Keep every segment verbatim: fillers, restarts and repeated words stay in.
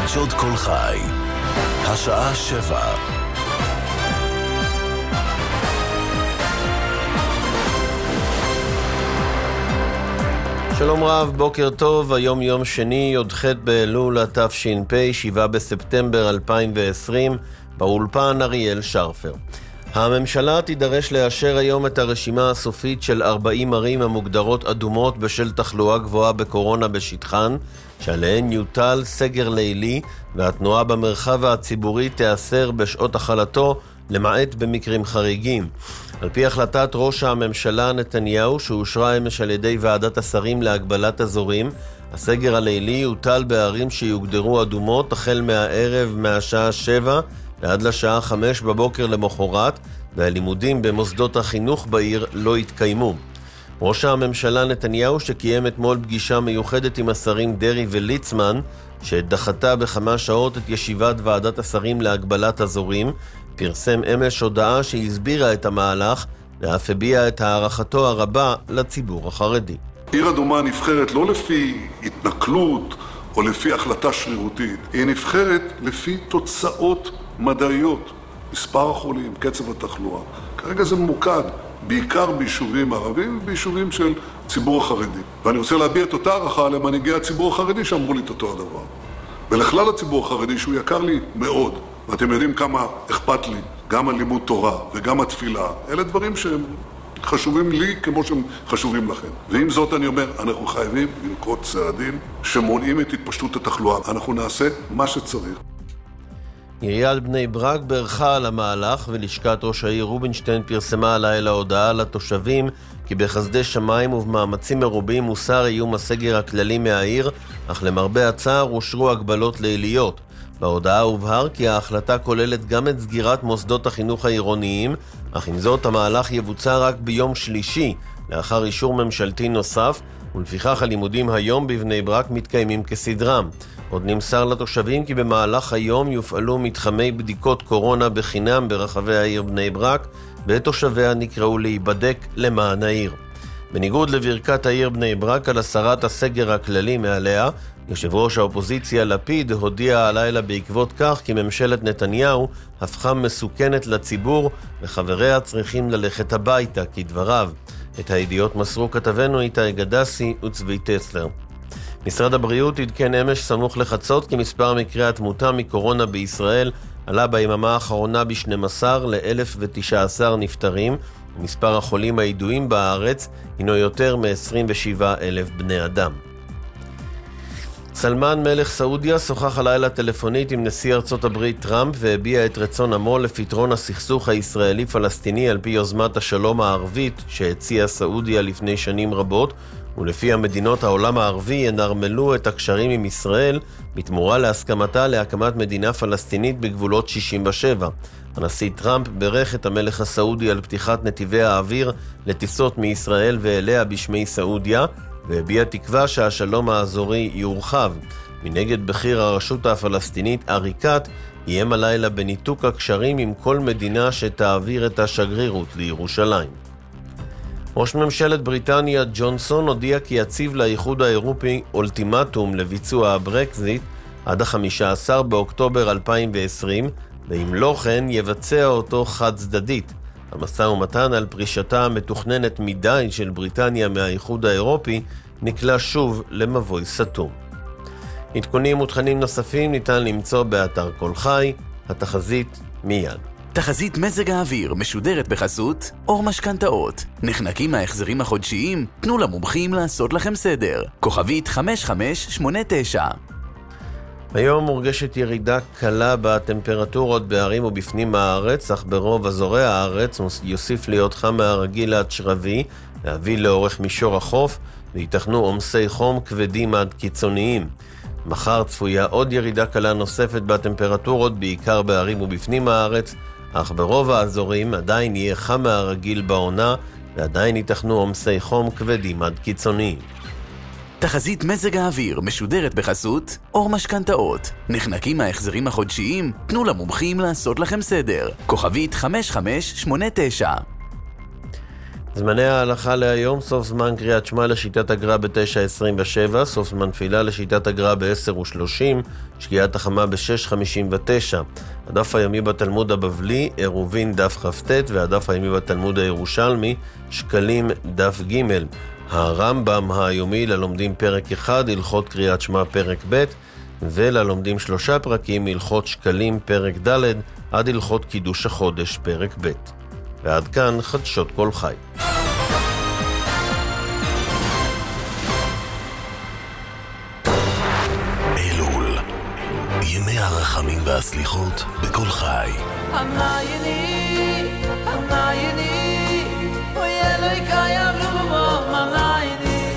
חדשות כל חי, השעה שבע. שלום רב, בוקר טוב, היום יום שני, י"ח באלול התש"פ, שבעה בספטמבר אלפיים ועשרים, באולפן אריאל שרפר. הממשלה תידרש לאשר היום את הרשימה הסופית של ארבעים ערים המוגדרות אדומות בשל תחלואה גבוהה בקורונה בשטחן, שעליהן יוטל סגר לילי, והתנועה במרחב הציבורי תיאסר בשעות החלתו, למעט במקרים חריגים. על פי החלטת ראש הממשלה נתניהו, שאושרה אמש על ידי ועדת השרים להגבלת אזורים, הסגר הלילי יוטל בערים שיוגדרו אדומות החל מהערב מהשעה שבע ועד לשעה חמש בבוקר למחרת, והלימודים במוסדות החינוך בעיר לא יתקיימו. ראש הממשלה נתניהו, שקיים אתמול פגישה מיוחדת עם השרים דרי וליצמן, שדחתה בכמה שעות את ישיבת ועדת השרים להגבלת אזורים, פרסם אמש הודעה שהסבירה את המהלך, ואף הביע את הערכתו הרבה לציבור החרדי. עיר אדומה נבחרת לא לפי התנכלות או לפי החלטה שרירותית, היא נבחרת לפי תוצאות מדעיות, מספר החולים, קצב התחלואה. כרגע זה ממוקד בעיקר ביישובים ערבים וביישובים של ציבור החרדי. ואני רוצה להביע את אותה הערכה למנהיגי הציבור החרדי שאמרו לי את אותו הדבר. ולכלל הציבור החרדי שהוא יקר לי מאוד, ואתם יודעים כמה אכפת לי, גם הלימוד תורה וגם התפילה, אלה דברים שהם חשובים לי כמו שהם חשובים לכם. ועם זאת אני אומר, אנחנו חייבים לנקוט צעדים שמונעים את התפשטות התחלואה. אנחנו נעשה מה שצריך. עיריית בני ברק ברכה על המהלך, ולשכת ראש העיר רובינשטיין פרסמה הלילה הודעה לתושבים כי בחסדי שמיים ובמאמצים מרובים מוסר איום הסגר הכללי מהעיר, אך למרבה הצער אושרו הגבלות ליליות. בהודעה הובהר כי ההחלטה כוללת גם את סגירת מוסדות החינוך העירוניים, אך עם זאת המהלך יבוצע רק ביום שלישי, לאחר אישור ממשלתי נוסף, ולפיכך הלימודים היום בבני ברק מתקיימים כסדרם. עוד נמסר לתושבים כי במהלך היום יופעלו מתחמי בדיקות קורונה בחינם ברחבי העיר בני ברק, ותושביה נקראו להיבדק למען העיר. בניגוד לברכת העיר בני ברק על הסרת הסגר הכללי מעליה, יושב ראש האופוזיציה לפיד הודיע הלילה בעקבות כך כי ממשלת נתניהו הפכה מסוכנת לציבור וחבריה צריכים ללכת הביתה, כדבריו. את הידיעות מסרו כתבנו איתי גדסי וצבי טסלר. משרד הבריאות עדכן אמש סמוך לחצות כי מספר מקרי התמותה מקורונה בישראל עלה ביממה האחרונה ב-שנים עשר ל-אלף ותשע עשרה נפטרים, ומספר החולים הידועים בארץ הינו יותר מ-עשרים ושבעה אלף בני אדם. סלמן מלך סעודיה שוחח הלילה טלפונית עם נשיא ארצות הברית טראמפ והביע את רצון עמו לפתרון הסכסוך הישראלי-פלסטיני על פי יוזמת השלום הערבית שהציעה סעודיה לפני שנים רבות, ולפי המדינות העולם הערבי ינרמלו את הקשרים עם ישראל בתמורה להסכמתה להקמת מדינה פלסטינית בגבולות שישים ושבע. הנשיא טראמפ ברך את המלך הסעודי על פתיחת נתיבי האוויר לטיסות מישראל ואליה בשמי סעודיה, והביע תקווה שהשלום האזורי יורחב. מנגד בכיר הרשות הפלסטינית אריקת איים הלילה בניתוק הקשרים עם כל מדינה שתעביר את השגרירות לירושלים. ראש ממשלת בריטניה ג'ונסון הודיע כי יציב לאיחוד האירופי אולטימטום לביצוע הברקזיט עד ה-חמישה עשר באוקטובר אלפיים ועשרים, ואם לא כן יבצע אותו חד צדדית. המשא ומתן על פרישתה המתוכננת מדי של בריטניה מהאיחוד האירופי נקלע שוב למבוי סתום. עדכונים ותכנים נוספים ניתן למצוא באתר כל חי. התחזית מיד. תחזית מזג האוויר משודרת בחסות אור משכנתאות. נחנקים מההחזרים החודשיים? תנו למומחים לעשות לכם סדר. כוכבית חמש חמש שמונה תשע. היום מורגשת ירידה קלה בטמפרטורות בערים ובפנים הארץ, אך ברוב אזורי הארץ יוסיף להיות חם מהרגיל עד שרבי, להביא לאורך מישור החוף, ויתכנו עומסי חום כבדים עד קיצוניים. מחר צפויה עוד ירידה קלה נוספת בטמפרטורות, בעיקר בערים ובפנים הארץ, אך ברוב האזורים עדיין יהיה חם מהרגיל בעונה, ועדיין ייתכנו עומסי חום כבדים עד קיצוניים. תחזית מזג האוויר משודרת בחסות אור משכנתאות. נחנקים מההחזרים החודשיים? תנו למומחים לעשות לכם סדר. כוכבית חמש חמש שמונה תשע. זמני ההלכה להיום: סוף זמן קריאת שמע לשיטת הגר"א ב-תשע עשרים ושבע, סוף זמן תפילה לשיטת הגר"א ב-עשר ושלושים, שקיעת החמה ב-שש חמישים ותשע. הדף היומי בתלמוד הבבלי, עירובין דף כ"ט, והדף היומי בתלמוד הירושלמי, שקלים דף ג'. הרמב"ם היומי ללומדים פרק אחד, הלכות קריאת שמע פרק ב', וללומדים שלושה פרקים, הלכות שקלים פרק ד' עד הלכות קידוש החודש פרק ב'. ועד כאן חדשות כל חי. אלול, ימי הרחמים והסליחות בכל חי. המעייני, המעייני, אוי אלוהי קיים לבוא, המעייני.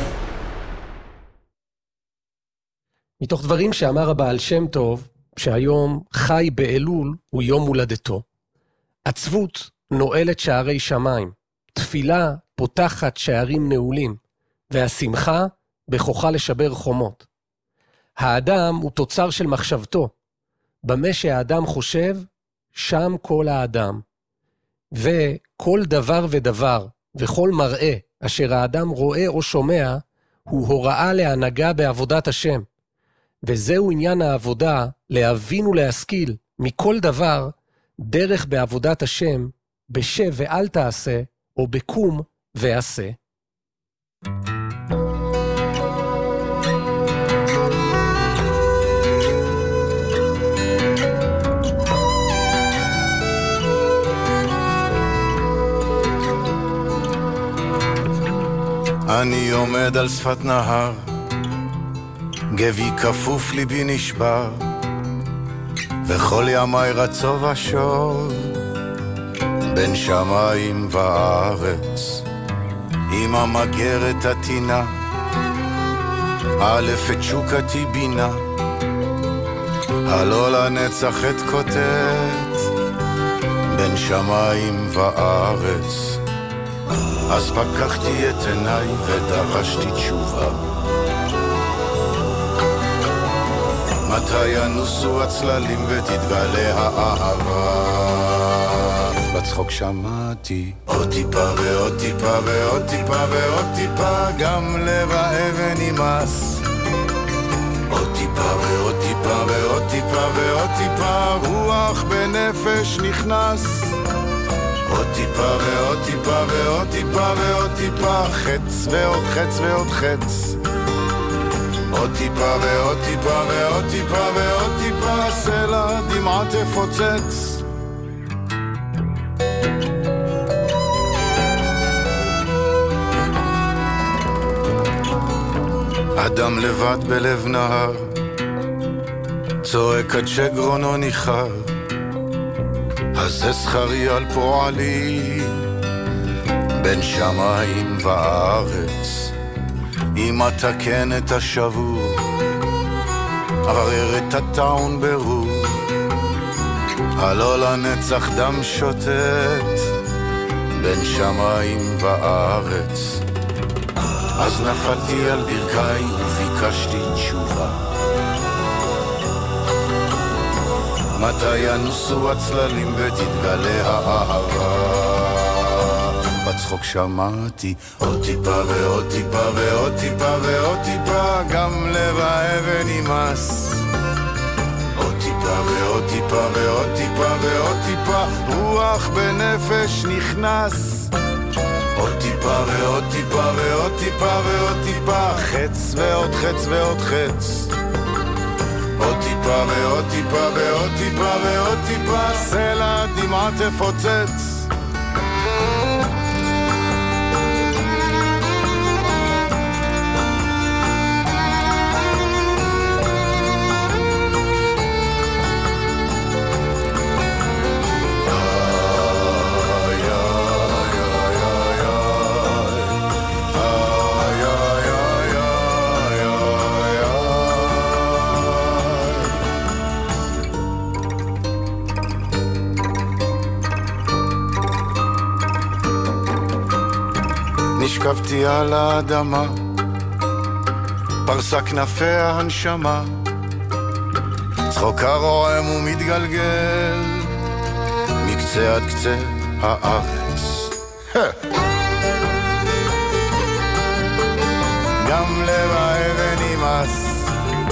מתוך דברים שאמר הבעל שם טוב, שהיום חי באלול הוא יום הולדתו. עצבות נועלת שערי שמיים, תפילה פותחת שערים נעולים, והשמחה בכוחה לשבר חומות. האדם הוא תוצר של מחשבתו. במה שהאדם חושב, שם כל האדם. וכל דבר ודבר, וכל מראה אשר האדם רואה או שומע, הוא הוראה להנהגה בעבודת השם. וזהו עניין העבודה, להבין ולהשכיל מכל דבר, דרך בעבודת השם, בשב ואל תעשה, או בקום ועשה. אני עומד על שפת נהר, גבי כפוף ליבי נשבר, וכל ימי רצו ושוב, בין שמיים וארץ, עם המגרת עתינה, א' את שוקתי בינה, הלא לנצח את כותת, בין שמיים וארץ. אז פקחתי את עיניי ודרשתי תשובה, מתי ינוסו הצללים ותתגלה האהבה. בצחוק שמעתי עוד טיפה ועוד טיפה ועוד טיפה ועוד טיפה, גם לב האבן נמאס. עוד טיפה ועוד טיפה ועוד טיפה ועוד טיפה, רוח בנפש נכנס. עוד טיפה ועוד טיפה ועוד טיפה ועוד טיפה, חץ ועוד חץ ועוד חץ. עוד טיפה ועוד טיפה ועוד טיפה ועוד טיפה, סלע דמעה תפוצץ. אדם לבד בלב נהר, צועק עד שגרונו ניחר, אז זה שכרי על פועלי, בין שמיים וארץ. אם אתקן את השבור, אברר את הטעון ברור, הלא לנצח דם שוטט, בין שמיים וארץ. אז נפלתי על ברכיי וביקשתי תשובה, מתי ינוסו הצללים ותתגלה האהבה. בצחוק שמעתי עוד טיפה ועוד טיפה ועוד טיפה ועוד טיפה, גם לב האבן נמאס. עוד טיפה ועוד טיפה ועוד טיפה ועוד טיפה, רוח בנפש נכנס. עוד טיפה ועוד טיפה ועוד טיפה ועוד טיפה, חץ ועוד חץ ועוד חץ. עוד טיפה ועוד טיפה ועוד טיפה ועוד טיפה, סלע דמעה תפוצץ. נשכבתי על האדמה, פרסה כנפי ההנשמה, צחוק הרועם ומתגלגל מקצה עד קצה הארץ. טס.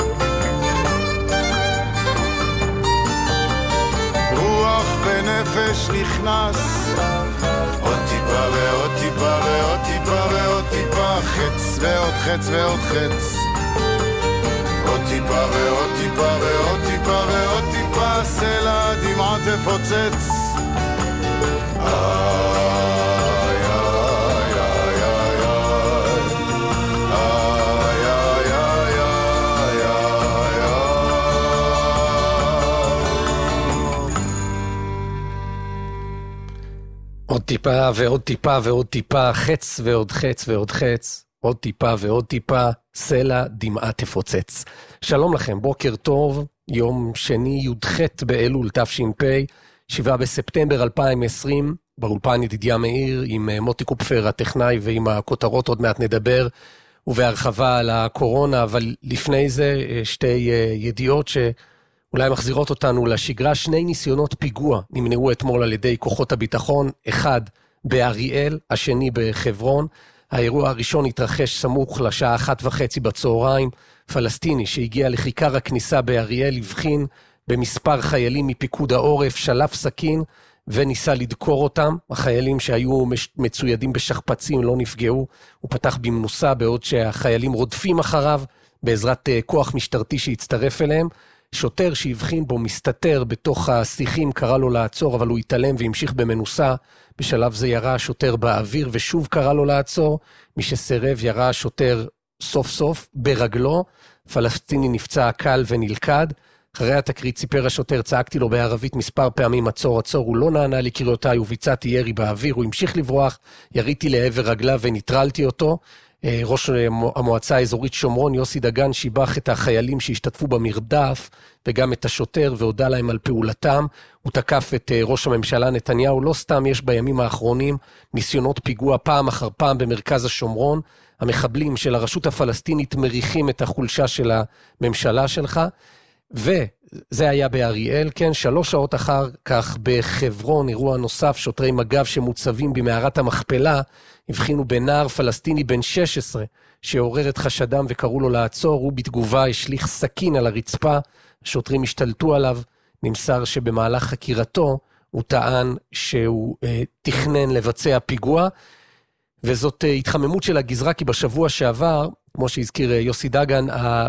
רוח בנפש נכנס, עוד טיפה ועוד טיפה ועוד טיפה ועוד טיפה, חץ ועוד חץ ועוד חץ, עוד טיפה ועוד טיפה ועוד טיפה ועוד טיפה, סלע דמעה תפוצץ. איי איי איי איי איי איי איי איי איי. עוד טיפה ועוד טיפה ועוד טיפה, חץ ועוד חץ ועוד חץ, עוד טיפה ועוד טיפה, סלע דמעה תפוצץ. שלום לכם, בוקר טוב, יום שני י"ח באלול תש"פ, שבעה בספטמבר אלפיים ועשרים, באולפן ידידיה מאיר עם מוטי קופפר הטכנאי, ועם הכותרות עוד מעט נדבר, ובהרחבה על הקורונה, אבל לפני זה שתי ידיעות שאולי מחזירות אותנו לשגרה. שני ניסיונות פיגוע נמנעו אתמול על ידי כוחות הביטחון, אחד באריאל, השני בחברון. האירוע הראשון התרחש סמוך לשעה אחת וחצי בצהריים. פלסטיני שהגיע לכיכר הכניסה באריאל הבחין במספר חיילים מפיקוד העורף, שלף סכין וניסה לדקור אותם. החיילים שהיו מצוידים בשכפצים לא נפגעו, הוא פתח במנוסה בעוד שהחיילים רודפים אחריו בעזרת כוח משטרתי שהצטרף אליהם. שוטר שהבחין בו מסתתר בתוך השיחים קרא לו לעצור, אבל הוא התעלם והמשיך במנוסה. בשלב זה ירה השוטר באוויר ושוב קרא לו לעצור. מי שסירב ירה השוטר סוף סוף ברגלו. פלסטיני נפצע קל ונלכד. אחרי התקרית סיפר השוטר, צעקתי לו בערבית מספר פעמים עצור עצור, הוא לא נענה לקריאותיי וביצעתי ירי באוויר, הוא המשיך לברוח, יריתי לעבר רגליו ונטרלתי אותו. ראש המועצה האזורית שומרון יוסי דגן שיבח את החיילים שהשתתפו במרדף וגם את השוטר והודע להם על פעולתם. הוא תקף את ראש הממשלה נתניהו. לא סתם יש בימים האחרונים ניסיונות פיגוע פעם אחר פעם במרכז השומרון. המחבלים של הרשות הפלסטינית מריחים את החולשה של הממשלה שלך. וזה היה באריאל, כן, שלוש שעות אחר כך בחברון, אירוע נוסף, שוטרי מג"ב שמוצבים במערת המכפלה, הבחינו בנער פלסטיני בן שש עשרה, שעורר את חשדם וקראו לו לעצור, הוא בתגובה השליך סכין על הרצפה, השוטרים השתלטו עליו, נמסר שבמהלך חקירתו, הוא טען שהוא אה, תכנן לבצע פיגוע, וזאת אה, התחממות של הגזרה, כי בשבוע שעבר, כמו שהזכיר יוסי דגן,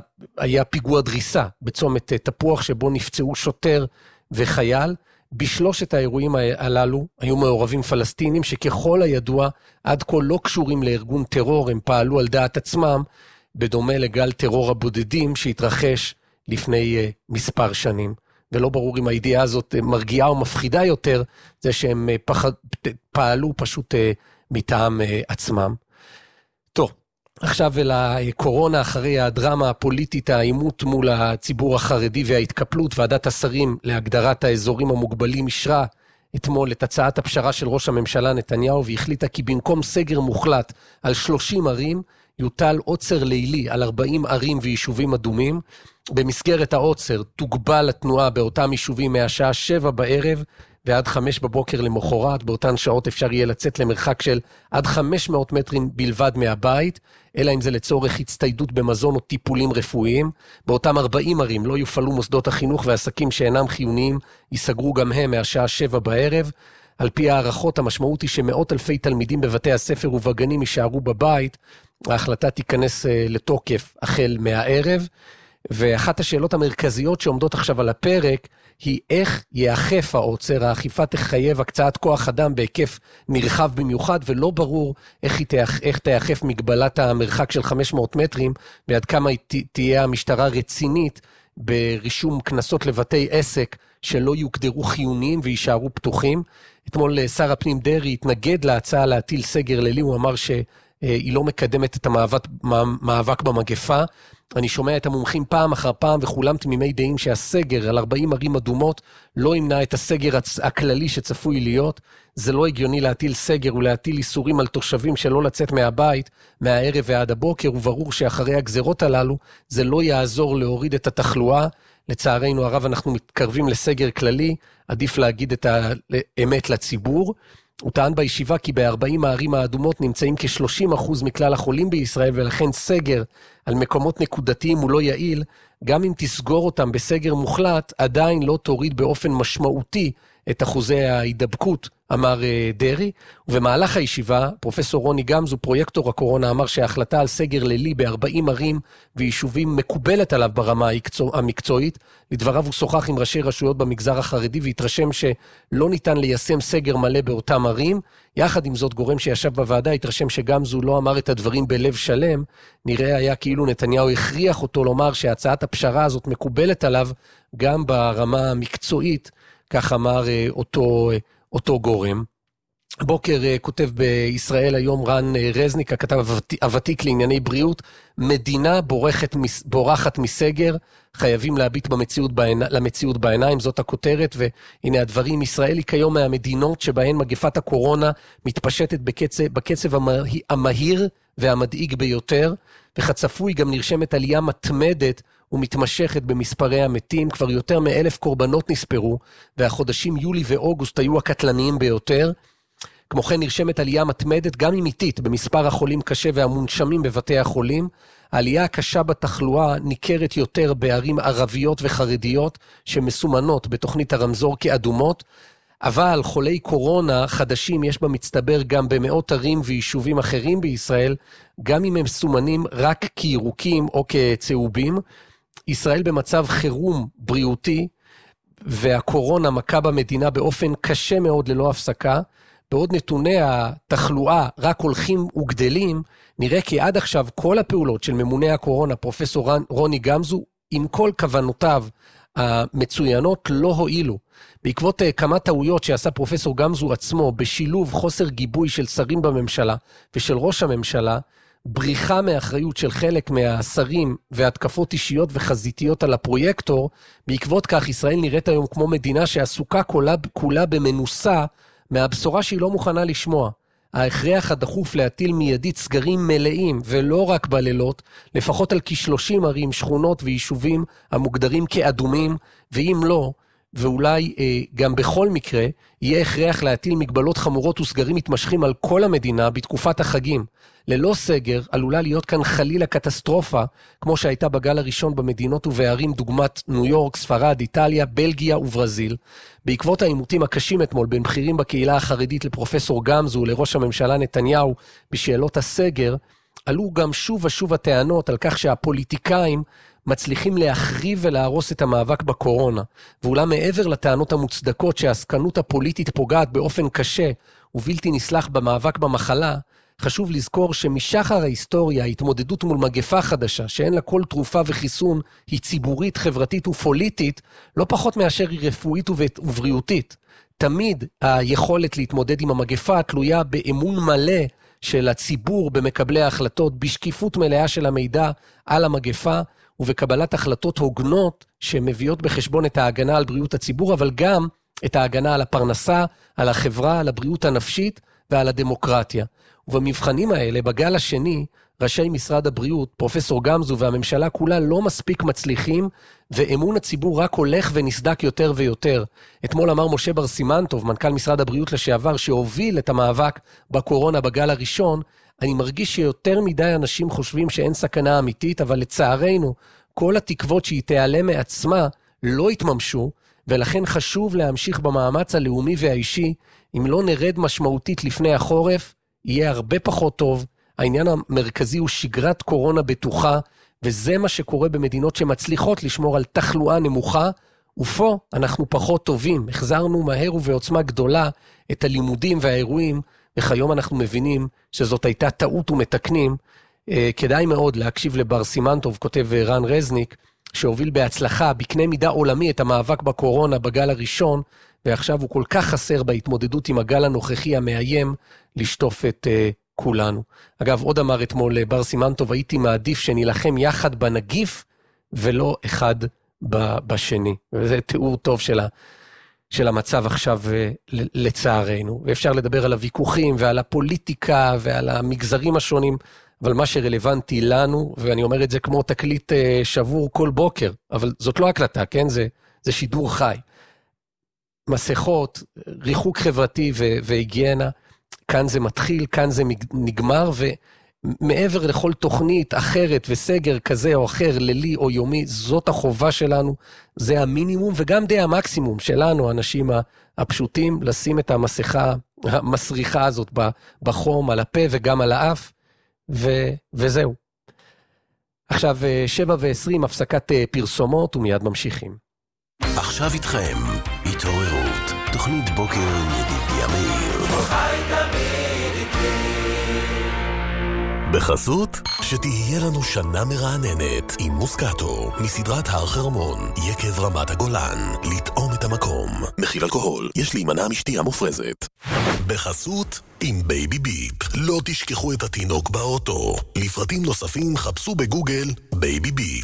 היה פיגוע דריסה בצומת תפוח שבו נפצעו שוטר וחייל. בשלושת האירועים הללו היו מעורבים פלסטינים שככל הידוע עד כה לא קשורים לארגון טרור, הם פעלו על דעת עצמם, בדומה לגל טרור הבודדים שהתרחש לפני מספר שנים. ולא ברור אם הידיעה הזאת מרגיעה או מפחידה יותר, זה שהם פחד, פעלו פשוט מטעם עצמם. טוב. עכשיו אל הקורונה, אחרי הדרמה הפוליטית, העימות מול הציבור החרדי וההתקפלות, ועדת השרים להגדרת האזורים המוגבלים אישרה אתמול את הצעת הפשרה של ראש הממשלה נתניהו, והחליטה כי במקום סגר מוחלט על שלושים ערים, יוטל עוצר לילי על ארבעים ערים ויישובים אדומים. במסגרת העוצר תוגבל התנועה באותם יישובים מהשעה שבע בערב, ועד חמש בבוקר למחרת. באותן שעות אפשר יהיה לצאת למרחק של עד חמש מאות מטרים בלבד מהבית, אלא אם זה לצורך הצטיידות במזון או טיפולים רפואיים. באותם ארבעים ערים לא יופעלו מוסדות החינוך ועסקים שאינם חיוניים, ייסגרו גם הם מהשעה שבע בערב. על פי הערכות המשמעות היא שמאות אלפי תלמידים בבתי הספר ובגנים יישארו בבית. ההחלטה תיכנס לתוקף החל מהערב. ואחת השאלות המרכזיות שעומדות עכשיו על הפרק, היא איך יאכף העוצר. האכיפה תחייב הקצאת כוח אדם בהיקף נרחב במיוחד, ולא ברור איך, תאכ... איך תאכף מגבלת המרחק של חמש מאות מטרים, ועד כמה ת... תהיה המשטרה רצינית ברישום כנסות לבתי עסק שלא יוגדרו חיוניים וישארו פתוחים. אתמול שר הפנים דרי התנגד להצעה להטיל סגר לילי, הוא אמר שהיא לא מקדמת את המאבק, המאבק במגפה. אני שומע את המומחים פעם אחר פעם וכולם תמימי דעים שהסגר על ארבעים ערים אדומות לא ימנע את הסגר הכללי שצפוי להיות. זה לא הגיוני להטיל סגר ולהטיל איסורים על תושבים שלא לצאת מהבית מהערב ועד הבוקר, וברור שאחרי הגזרות הללו זה לא יעזור להוריד את התחלואה. לצערנו הרב אנחנו מתקרבים לסגר כללי, עדיף להגיד את האמת לציבור. הוא טען בישיבה כי ב-ארבעים הערים האדומות נמצאים כ-שלושים אחוז מכלל החולים בישראל, ולכן סגר על מקומות נקודתיים הוא לא יעיל. גם אם תסגור אותם בסגר מוחלט, עדיין לא תוריד באופן משמעותי את אחוזי ההידבקות, אמר דרי. ובמהלך הישיבה, פרופסור רוני גמזו, פרויקטור הקורונה, אמר שההחלטה על סגר לילי ב-ארבעים ערים ויישובים מקובלת עליו ברמה המקצועית. לדבריו הוא שוחח עם ראשי רשויות במגזר החרדי והתרשם שלא ניתן ליישם סגר מלא באותם ערים. יחד עם זאת, גורם שישב בוועדה התרשם שגמזו לא אמר את הדברים בלב שלם. נראה היה כאילו נתניהו הכריח אותו לומר שהצעת הפשרה הזאת מקובלת עליו גם ברמה המקצועית, כך אמר אותו, אותו גורם. בוקר כותב בישראל היום רן רזניק, הכתב הוותיק לענייני בריאות, מדינה בורחת, בורחת מסגר, חייבים להביט במציאות בעיני, למציאות בעיניים, זאת הכותרת, והנה הדברים. ישראל היא כיום מהמדינות שבהן מגפת הקורונה מתפשטת בקצב, בקצב המהיר והמדאיג ביותר, וכצפוי גם נרשמת עלייה מתמדת ומתמשכת במספרי המתים. כבר יותר מאלף קורבנות נספרו, והחודשים יולי ואוגוסט היו הקטלניים ביותר. כמו כן נרשמת עלייה מתמדת, גם אימיתית, במספר החולים קשה והמונשמים בבתי החולים. העלייה הקשה בתחלואה ניכרת יותר בערים ערביות וחרדיות, שמסומנות בתוכנית הרמזור כאדומות, אבל חולי קורונה חדשים יש במצטבר גם במאות ערים ויישובים אחרים בישראל, גם אם הם מסומנים רק כירוקים או כצהובים. ישראל במצב חירום בריאותי, והקורונה מכה במדינה באופן קשה מאוד ללא הפסקה. בעוד נתוני התחלואה רק הולכים וגדלים, נראה כי עד עכשיו כל הפעולות של ממונה הקורונה, פרופסור רוני גמזו, עם כל כוונותיו המצוינות, לא הועילו. בעקבות כמה טעויות שעשה פרופסור גמזו עצמו, בשילוב חוסר גיבוי של שרים בממשלה ושל ראש הממשלה, בריחה מאחריות של חלק מהשרים והתקפות אישיות וחזיתיות על הפרויקטור, בעקבות כך ישראל נראית היום כמו מדינה שעסוקה כולה, כולה במנוסה מהבשורה שהיא לא מוכנה לשמוע. ההכרח הדחוף להטיל מיידית סגרים מלאים ולא רק בלילות, לפחות על כ-שלושים ערים, שכונות ויישובים המוגדרים כאדומים, ואם לא, ואולי אה, גם בכל מקרה, יהיה הכרח להטיל מגבלות חמורות וסגרים מתמשכים על כל המדינה בתקופת החגים. ללא סגר עלולה להיות כאן חלילה קטסטרופה, כמו שהייתה בגל הראשון במדינות ובערים דוגמת ניו יורק, ספרד, איטליה, בלגיה וברזיל. בעקבות העימותים הקשים אתמול בין בכירים בקהילה החרדית לפרופסור גמזו ולראש הממשלה נתניהו בשאלות הסגר, עלו גם שוב ושוב הטענות על כך שהפוליטיקאים מצליחים להחריב ולהרוס את המאבק בקורונה, ואולם מעבר לטענות המוצדקות שהעסקנות הפוליטית פוגעת באופן קשה ובלתי נסלח במאבק במחלה, חשוב לזכור שמשחר ההיסטוריה ההתמודדות מול מגפה חדשה שאין לה כל תרופה וחיסון היא ציבורית, חברתית ופוליטית, לא פחות מאשר היא רפואית ובריאותית. תמיד היכולת להתמודד עם המגפה תלויה באמון מלא של הציבור במקבלי ההחלטות, בשקיפות מלאה של המידע על המגפה ובקבלת החלטות הוגנות שמביאות בחשבון את ההגנה על בריאות הציבור, אבל גם את ההגנה על הפרנסה, על החברה, על הבריאות הנפשית ועל הדמוקרטיה. ובמבחנים האלה, בגל השני, ראשי משרד הבריאות, פרופסור גמזו והממשלה כולה לא מספיק מצליחים, ואמון הציבור רק הולך ונסדק יותר ויותר. אתמול אמר משה בר סימנטוב, מנכ"ל משרד הבריאות לשעבר, שהוביל את המאבק בקורונה בגל הראשון, אני מרגיש שיותר מדי אנשים חושבים שאין סכנה אמיתית, אבל לצערנו, כל התקוות שהיא תיעלם מעצמה לא התממשו, ולכן חשוב להמשיך במאמץ הלאומי והאישי. אם לא נרד משמעותית לפני החורף, יהיה הרבה פחות טוב. העניין המרכזי הוא שגרת קורונה בטוחה, וזה מה שקורה במדינות שמצליחות לשמור על תחלואה נמוכה, ופה אנחנו פחות טובים. החזרנו מהר ובעוצמה גדולה את הלימודים והאירועים, וכיום אנחנו מבינים שזאת הייתה טעות ומתקנים. כדאי מאוד להקשיב לבר סימנטוב, כותב רן רזניק, שהוביל בהצלחה בקנה מידה עולמי את המאבק בקורונה בגל הראשון, ועכשיו הוא כל כך חסר בהתמודדות עם הגל הנוכחי המאיים לשטוף את uh, כולנו. אגב, עוד אמר אתמול בר סימנטוב, הייתי מעדיף שנילחם יחד בנגיף ולא אחד בשני. וזה תיאור טוב של, ה, של המצב עכשיו לצערנו. ואפשר לדבר על הוויכוחים ועל הפוליטיקה ועל המגזרים השונים, אבל מה שרלוונטי לנו, ואני אומר את זה כמו תקליט uh, שבור כל בוקר, אבל זאת לא הקלטה, כן? זה, זה שידור חי. מסכות, ריחוק חברתי והיגיינה, כאן זה מתחיל, כאן זה נגמר, ומעבר לכל תוכנית אחרת וסגר כזה או אחר, לילי או יומי, זאת החובה שלנו, זה המינימום, וגם די המקסימום שלנו, האנשים הפשוטים, לשים את המסכה המסריחה הזאת בחום, על הפה וגם על האף, ו- וזהו. עכשיו שבע ועשרים, הפסקת פרסומות, ומיד ממשיכים. עכשיו איתכם, התעוררות, תוכנית בוקר עם ידידיה מאיר. חי תמיד איתי. בחסות, שתהיה לנו שנה מרעננת עם מוסקטו, מסדרת הר חרמון, יקב רמת הגולן, לטעום את המקום. מכיל אלכוהול, יש להימנע משתייה מופרזת. בחסות, עם בייבי ביפ, לא תשכחו את התינוק באוטו. לפרטים נוספים חפשו בגוגל בייבי ביפ.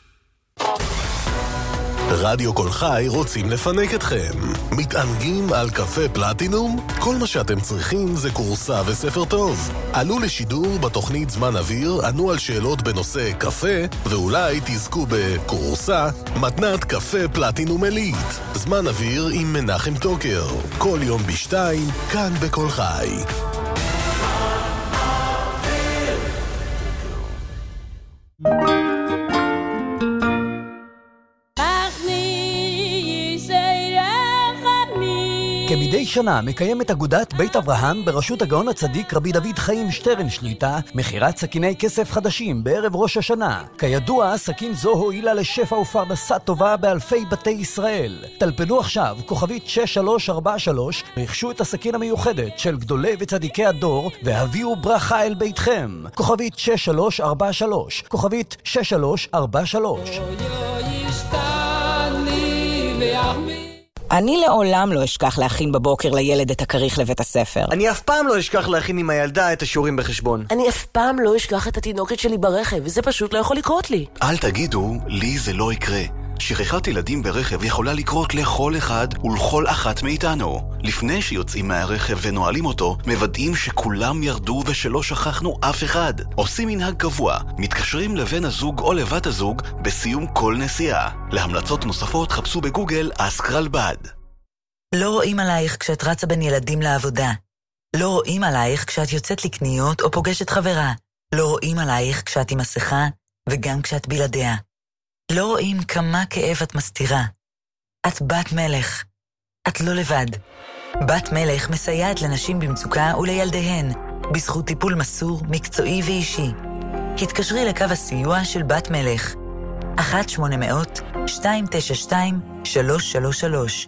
רדיו כל חי רוצים לפנק אתכם. מתענגים על קפה פלטינום? כל מה שאתם צריכים זה קורסה וספר טוב. עלו לשידור בתוכנית זמן אוויר, ענו על שאלות בנושא קפה, ואולי תזכו בקורסה, מתנת קפה פלטינום אלית. זמן אוויר עם מנחם טוקר. כל יום בשתיים, כאן בכל חי. כמדי שנה מקיימת אגודת בית אברהם בראשות הגאון הצדיק רבי דוד חיים שטרן שליטה מחירת סכיני כסף חדשים בערב ראש השנה. כידוע, סכין זו הועילה לשפע ופרנסה טובה באלפי בתי ישראל. טלפנו עכשיו כוכבית שש שלוש ארבע שלוש, רכשו את הסכין המיוחדת של גדולי וצדיקי הדור והביאו ברכה אל ביתכם. כוכבית שש שלוש ארבע שלוש, כוכבית שש שלוש ארבע שלוש. אני לעולם לא אשכח להכין בבוקר לילד את הכריך לבית הספר. אני אף פעם לא אשכח להכין עם הילדה את השיעורים בחשבון. אני אף פעם לא אשכח את התינוקת שלי ברכב, וזה פשוט לא יכול לקרות לי. אל תגידו, לי זה לא יקרה. שכחת ילדים ברכב יכולה לקרות לכל אחד ולכל אחת מאיתנו. לפני שיוצאים מהרכב ונועלים אותו, מוודאים שכולם ירדו ושלא שכחנו אף אחד. עושים מנהג קבוע, מתקשרים לבן הזוג או לבת הזוג בסיום כל נסיעה. להמלצות נוספות חפשו בגוגל אסקרלבד. לא רואים עלייך כשאת רצה בין ילדים לעבודה. לא רואים עלייך כשאת יוצאת לקניות או פוגשת חברה. לא רואים עלייך כשאת עם מסכה וגם כשאת בלעדיה. לא רואים כמה כאב את מסתירה. את בת מלך. את לא לבד. בת מלך מסייעת לנשים במצוקה ולילדיהן, בזכות טיפול מסור, מקצועי ואישי. התקשרי לקו הסיוע של בת מלך. אחת שמונה מאות שתיים תשע שתיים שלוש שלוש שלוש.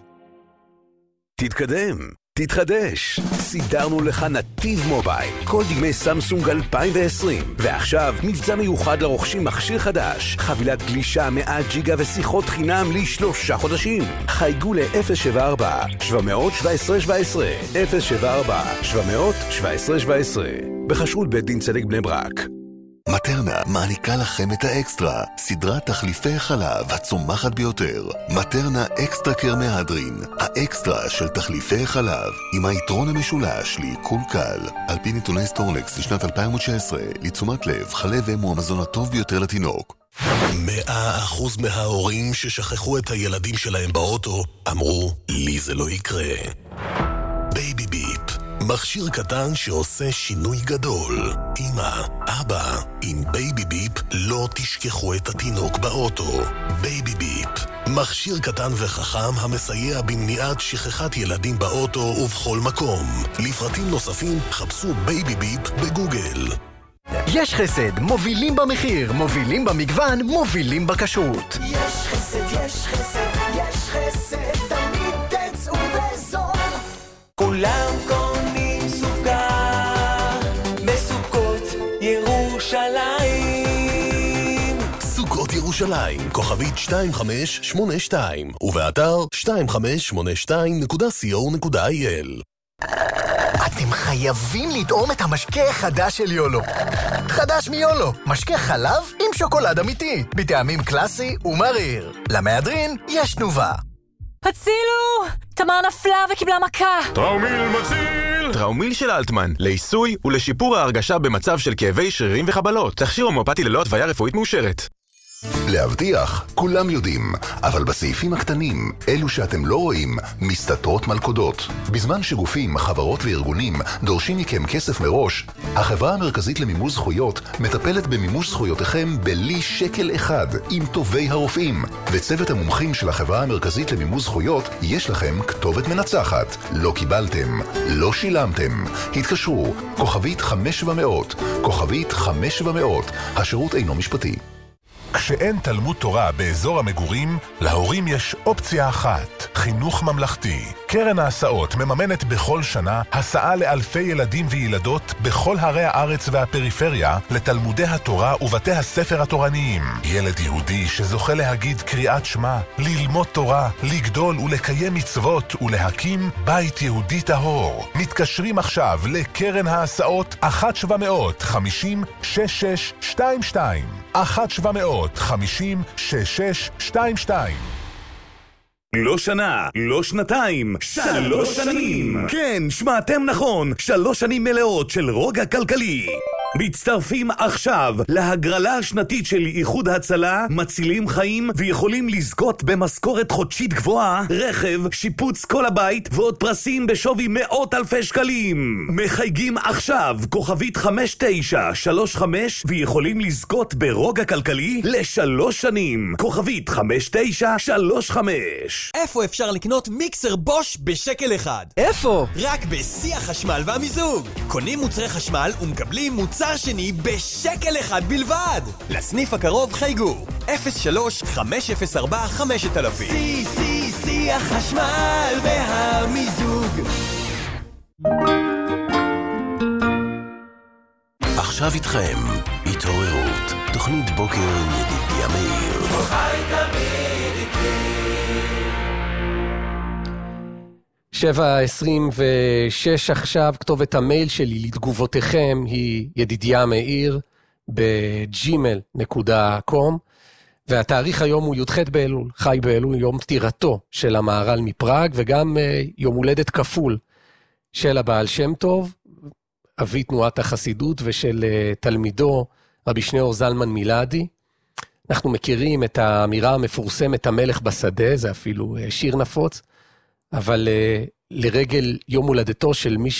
תתקדם, תתחדש. סידרנו לך נתיב מובייל, כל דגמי סמסונג אלפיים ועשרים, ועכשיו מבצע מיוחד לרוכשים מכשיר חדש, חבילת גלישה מאה ג'יגה ושיחות חינם לשלושה חודשים. חייגו ל-אפס שבע ארבע שבע שבע עשרה שבע עשרה, אפס שבע ארבע שבע שבע עשרה שבע עשרה, בחשרות בית דין צדק בני ברק. מטרנה מעניקה לכם את האקסטרה, סדרת תחליפי חלב הצומחת ביותר. מטרנה אקסטרה קר מהדרין, האקסטרה של תחליפי חלב, עם היתרון המשולש לעיכול קל. על פי נתוני סטורנקס לשנת אלפיים תשע עשרה, לתשומת לב, חלב אם הוא המזון הטוב ביותר לתינוק. מאה אחוז מההורים ששכחו את הילדים שלהם באוטו אמרו, לי זה לא יקרה. בייבי ביפ, מכשיר קטן שעושה שינוי גדול. אמא, אבא, עם בייבי ביפ לא תשכחו את התינוק באוטו. בייבי ביפ, מכשיר קטן וחכם המסייע במניעת שכחת ילדים באוטו ובכל מקום. לפרטים נוספים חפשו בייבי ביפ בגוגל. יש חסד, מובילים במחיר, מובילים במגוון, מובילים בכשרות. יש חסד, יש חסד, יש חסד, תמיד תצאו בזול. כולם קונים סוכר בסוכות ירושלים. סוכות ירושלים, כוכבית שתיים חמש שמונה שתיים, ובאתר שתיים חמש שמונה שתיים נקודה סי או נקודה איי אל. אתם חייבים לטעום את המשקה החדש של יולו. חדש מיולו, משקה חלב עם שוקולד אמיתי, בטעמים קלאסי ומריר. למהדרין יש תנובה. הצילו! תמר נפלה וקיבלה מכה. טראומיל מציל! טראומיל של אלטמן, לעיסוי ולשיפור ההרגשה במצב של כאבי שרירים וחבלות. תכשיר הומאופתי ללא התוויה רפואית מאושרת. להבטיח, כולם יודעים, אבל בסעיפים הקטנים, אלו שאתם לא רואים, מסתתרות מלכודות. בזמן שגופים, חברות וארגונים דורשים מכם כסף מראש, החברה המרכזית למימוש זכויות מטפלת במימוש זכויותיכם בלי שקל אחד עם טובי הרופאים. וצוות המומחים של החברה המרכזית למימוש זכויות יש לכם כתובת מנצחת. לא קיבלתם, לא שילמתם. התקשרו, כוכבית חמש שבע מאות, כוכבית חמש שבע מאות, השירות אינו משפטי. כשאין תלמוד תורה באזור המגורים, להורים יש אופציה אחת, חינוך ממלכתי. קרן ההסעות מממנת בכל שנה הסעה לאלפי ילדים וילדות בכל הרי הארץ והפריפריה לתלמודי התורה ובתי הספר התורניים. ילד יהודי שזוכה להגיד קריאת שמע, ללמוד תורה, לגדול ולקיים מצוות ולהקים בית יהודי טהור. מתקשרים עכשיו לקרן ההסעות אחת שבע מאות חמישים שש שש שתיים שתיים אחת שבע מאות חמישים שש שש שתיים שתיים. לא שנה, לא שנתיים, שלוש שנים. כן, שמעתם נכון, שלוש שנים מלאות של רוגע כלכלי. מצטרפים עכשיו להגרלה השנתית של איחוד הצלה, מצילים חיים ויכולים לזכות במשכורת חודשית גבוהה, רכב, שיפוץ כל הבית ועוד פרסים בשווי מאות אלפי שקלים. מחייגים עכשיו כוכבית חמש תשע שלוש חמש ויכולים לזכות ברוגע כלכלי לשלוש שנים. כוכבית חמש תשע שלוש חמש. איפה אפשר לקנות מיקסר בוש בשקל אחד? איפה? רק בשיא החשמל והמיזוג. קונים מוצרי חשמל ומקבלים מוצר שני בשקל אחד בלבד. לסניף הקרוב חייגו אפס שלוש חמש אפס ארבע חמש אלף. שיא שיא שיא החשמל והמיזוג. עכשיו איתכם התעוררות, תוכנית בוקר עם ידידיה מאיר. חי תמיד איתי. שבע עשרים ושש עכשיו, כתובת המייל שלי לתגובותיכם היא ידידיה מאיר בג'ימל נקודה קום, והתאריך היום הוא י"ח באלול, חי באלול, יום פטירתו של המהר"ל מפראג, וגם יום הולדת כפול של הבעל שם טוב, אבי תנועת החסידות, ושל תלמידו רבי שניאור זלמן מילדי. אנחנו מכירים את האמירה המפורסמת המלך בשדה, זה אפילו שיר נפוץ, אבל uh, לרגל יום הולדתו של מי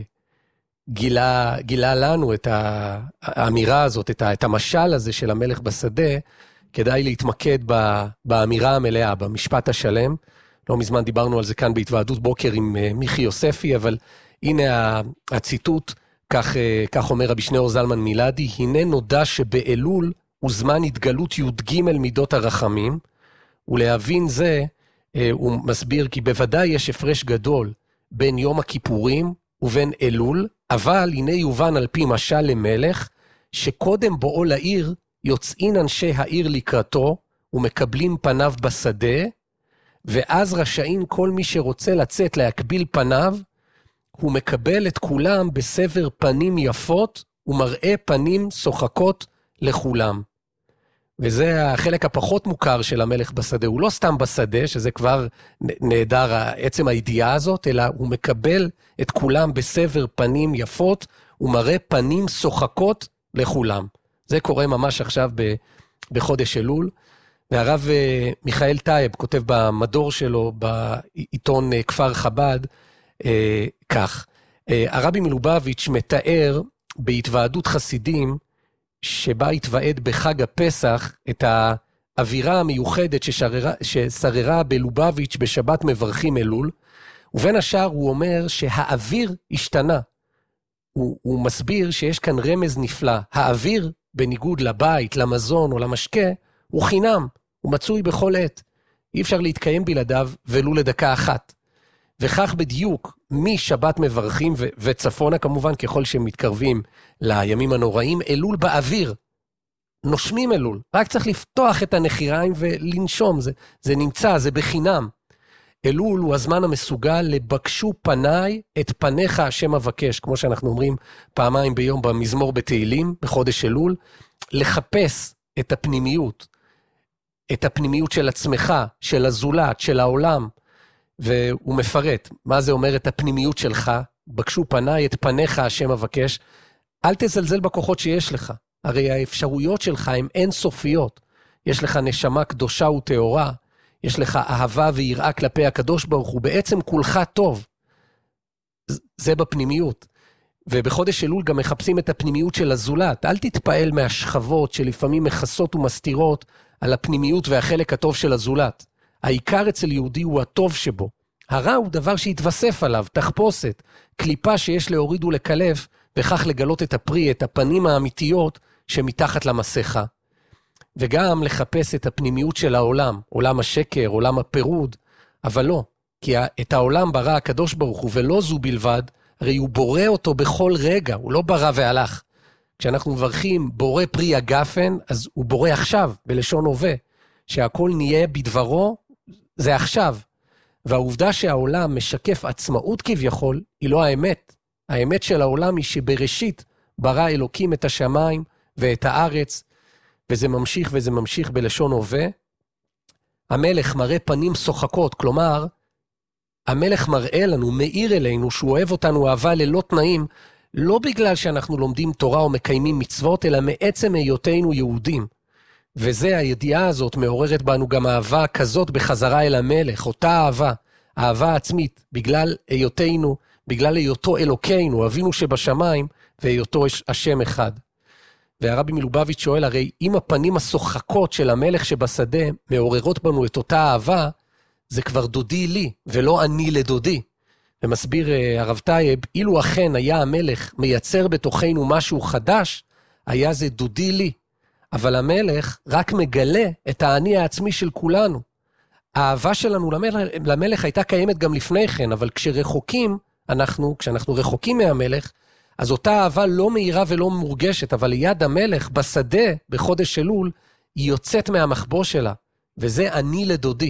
שגילה גילה לנו את האמירה הזאת, את, ה, את המשל הזה של המלך בשדה, כדאי להתמקד ב, באמירה המלאה, במשפט השלם. לא מזמן דיברנו על זה כאן בהתוועדות בוקר עם uh, מיכי יוספי, אבל הנה הציטוט, כך, uh, כך אומר רבי שניאור זלמן מילדי, הנה נודע שבאלול הוא זמן התגלות י"ג מידות הרחמים, ולהבין זה, הוא מסביר כי בוודאי יש הפרש גדול בין יום הכיפורים ובין אלול, אבל הנה יובן על פי משל למלך, שקודם בואו לעיר יוצאין אנשי העיר לקראתו ומקבלים פניו בשדה, ואז רשאין כל מי שרוצה לצאת להקביל פניו, הוא מקבל את כולם בסבר פנים יפות ומראה פנים שוחקות לכולם. וזה החלק הפחות מוכר של המלך בשדה, הוא לא סתם בשדה, שזה כבר נהדר עצם הידיעה הזאת, אלא הוא מקבל את כולם בסבר פנים יפות, ומראה פנים שוחקות לכולם. זה קורה ממש עכשיו בחודש אלול, והרב מיכאל טייב כותב במדור שלו, בעיתון כפר חב"ד, כך, הרבי מלובביץ' מתאר בהתוועדות חסידים, שבה התוועד בחג הפסח את האווירה המיוחדת ששררה, ששררה בלובביץ' בשבת מברכים אלול, ובין השאר הוא אומר שהאוויר השתנה. הוא, הוא מסביר שיש כאן רמז נפלא. האוויר, בניגוד לבית, למזון או למשקה, הוא חינם, הוא מצוי בכל עת. אי אפשר להתקיים בלעדיו ולו לדקה אחת. וכך בדיוק משבת מברכים ו- וצפונה כמובן ככל שהם מתקרבים לימים הנוראים, אלול באוויר, נושמים אלול, רק צריך לפתוח את הנחיריים ולנשום, זה, זה נמצא, זה בחינם. אלול הוא הזמן המסוגל לבקשו פניי את פניך השם אבקש, כמו שאנחנו אומרים פעמיים ביום במזמור בתהילים, בחודש אלול, לחפש את הפנימיות, את הפנימיות של עצמך, של הזולת, של העולם, והוא מפרט, מה זה אומר את הפנימיות שלך, בקשו פניי את פניך השם אבקש, אל תזלזל בכוחות שיש לך, הרי האפשרויות שלך הן אינסופיות, יש לך נשמה קדושה וטהורה, יש לך אהבה ויראה כלפי הקדוש ברוך הוא, בעצם כולך טוב. זה בפנימיות. ובחודש אלול גם מחפשים את הפנימיות של הזולת. אל תתפעל מהשכבות שלפעמים מכסות ומסתירות על הפנימיות והחלק הטוב של הזולת. העיקר אצל יהודי הוא הטוב שבו. הרע הוא דבר שהתווסף עליו, תחפושת, קליפה שיש להוריד ולקלף, וכך לגלות את הפרי, את הפנים האמיתיות שמתחת למסכה. וגם לחפש את הפנימיות של העולם, עולם השקר, עולם הפירוד, אבל לא, כי את העולם ברא הקדוש ברוך הוא, ולא זו בלבד, הרי הוא בורא אותו בכל רגע, הוא לא ברא והלך. כשאנחנו מברכים בורא פרי הגפן, אז הוא בורא עכשיו, בלשון הווה, שהכל נהיה בדברו, זה עכשיו. והעובדה שהעולם משקף עצמאות כביכול, היא לא האמת. האמת של העולם היא שבראשית ברא אלוקים את השמיים ואת הארץ, וזה ממשיך וזה ממשיך בלשון הווה. המלך מראה פנים שוחקות, כלומר, המלך מראה לנו, מאיר אלינו, שהוא אוהב אותנו אהבה ללא תנאים, לא בגלל שאנחנו לומדים תורה או מקיימים מצוות, אלא מעצם היותנו יהודים. וזה, הידיעה הזאת מעוררת בנו גם אהבה כזאת בחזרה אל המלך, אותה אהבה, אהבה עצמית, בגלל היותנו, בגלל היותו אלוקינו, אבינו שבשמיים, והיותו השם אחד. והרבי מלובביץ' שואל, הרי אם הפנים השוחקות של המלך שבשדה מעוררות בנו את אותה אהבה, זה כבר דודי לי, ולא אני לדודי. ומסביר הרב טייב, אילו אכן היה המלך מייצר בתוכנו משהו חדש, היה זה דודי לי. אבל המלך רק מגלה את האני העצמי של כולנו. האהבה שלנו למלך, למלך הייתה קיימת גם לפני כן, אבל כשרחוקים, אנחנו, כשאנחנו רחוקים מהמלך, אז אותה אהבה לא מהירה ולא מורגשת, אבל ליד המלך בשדה, בחודש אלול, היא יוצאת מהמחבוא שלה, וזה אני לדודי.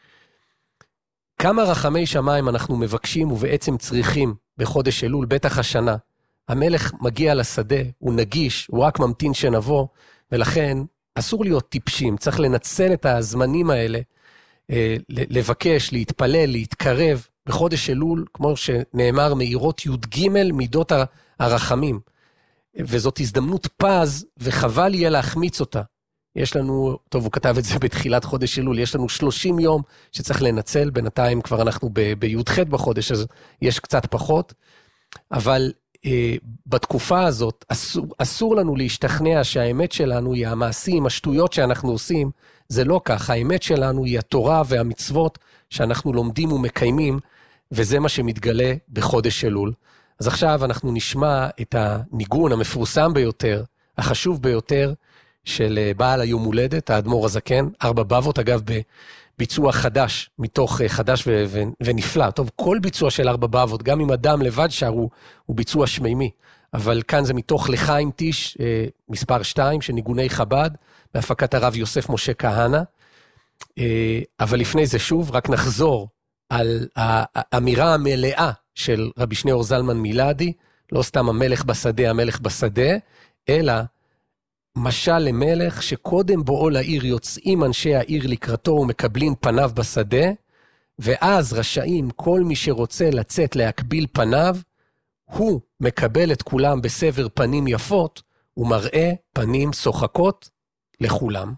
כמה רחמי שמיים אנחנו מבקשים ובעצם צריכים בחודש אלול, בטח השנה. המלך מגיע לשדה, הוא נגיש, הוא רק ממתין שנבוא, ולכן אסור להיות טיפשים, צריך לנצל את הזמנים האלה, לבקש, להתפלל, להתקרב, בחודש אלול, כמו שנאמר, מאירות י"ג מידות הרחמים. וזאת הזדמנות פז, וחבל יהיה להחמיץ אותה. יש לנו, טוב, הוא כתב את זה בתחילת חודש אלול, יש לנו שלושים יום שצריך לנצל, בינתיים כבר אנחנו בי"ח בחודש, אז יש קצת פחות, אבל אה, בתקופה הזאת אסור, אסור לנו להשתכנע שהאמת שלנו היא המעשים, השטויות שאנחנו עושים, זה לא כך, האמת שלנו היא התורה והמצוות שאנחנו לומדים ומקיימים, וזה מה שמתגלה בחודש אלול. אז עכשיו אנחנו נשמע את הניגון המפורסם ביותר, החשוב ביותר, של בעל היום הולדת, האדמו"ר הזקן, ארבע בבות, אגב, בביצוע חדש, מתוך חדש ו- ו- ונפלא. טוב, כל ביצוע של ארבע בבות, גם אם אדם לבד שר, הוא, הוא ביצוע שמימי. אבל כאן זה מתוך לחיים טיש, מספר שתיים, של ניגוני חב"ד, בהפקת הרב יוסף משה כהנא. אבל לפני זה שוב, רק נחזור על האמירה המלאה של רבי שניאור זלמן מילדי, לא סתם המלך בשדה, המלך בשדה, אלא משל למלך שקודם בואו לעיר יוצאים אנשי העיר לקראתו ומקבלים פניו בשדה, ואז רשאים כל מי שרוצה לצאת להקביל פניו, הוא מקבל את כולם בסבר פנים יפות, ומראה פנים שוחקות לכולם.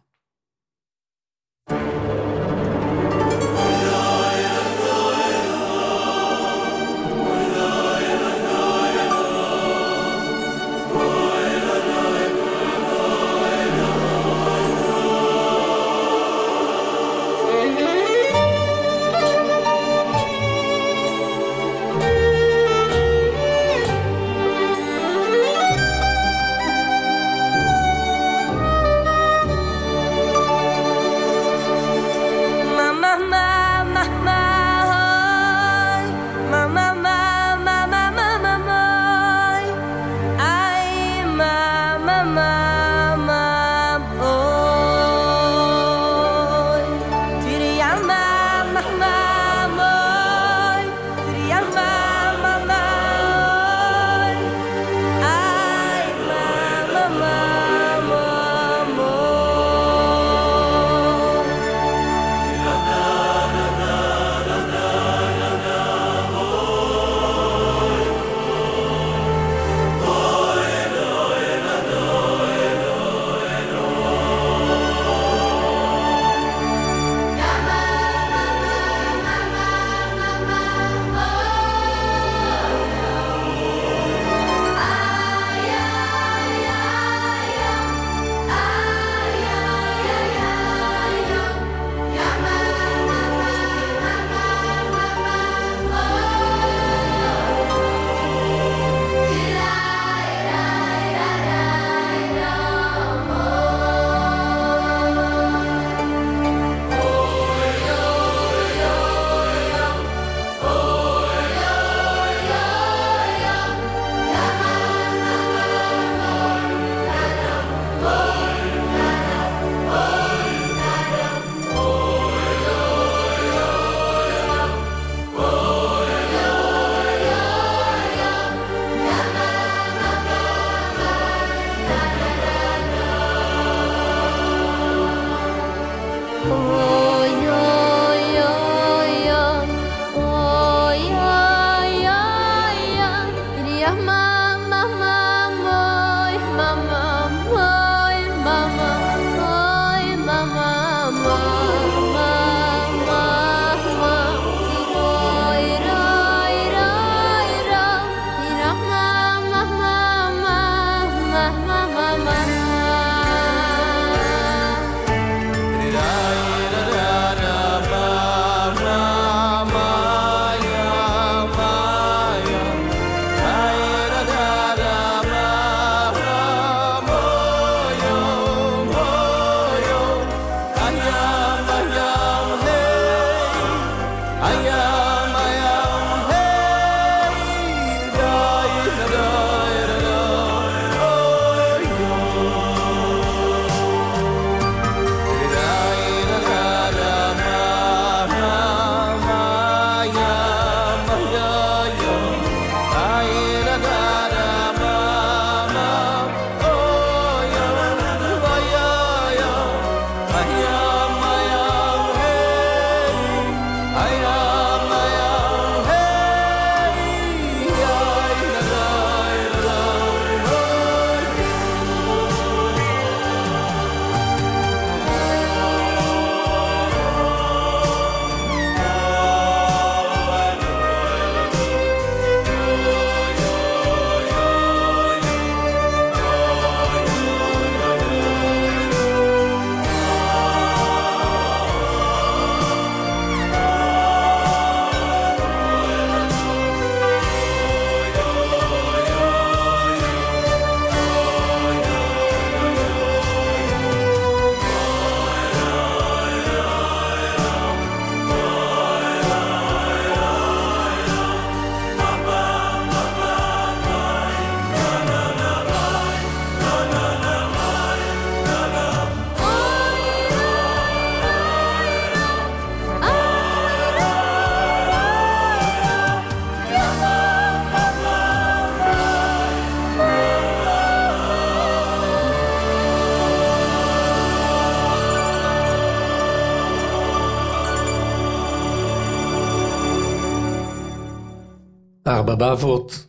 ארבע באבות,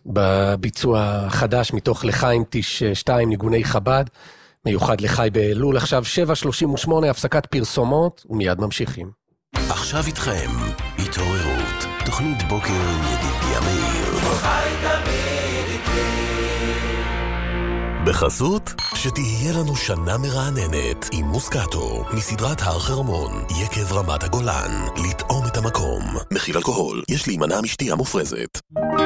בביצוע חדש מתוך לחיים תיש שתיים ניגוני חב"ד, מיוחד לחי באלול, עכשיו שבע שלושים ושמונה, הפסקת פרסומות, ומיד ממשיכים. עכשיו איתכם, התעוררות, תוכנית בוקר עם ידידיה מאיר. חי תמיד איתי. בחסות, שתהיה לנו שנה מרעננת עם מוסקטו, מסדרת הר חרמון, יקב רמת הגולן, לטעום את המקום. מכיל אלכוהול, יש להימנע משתייה מופרזת.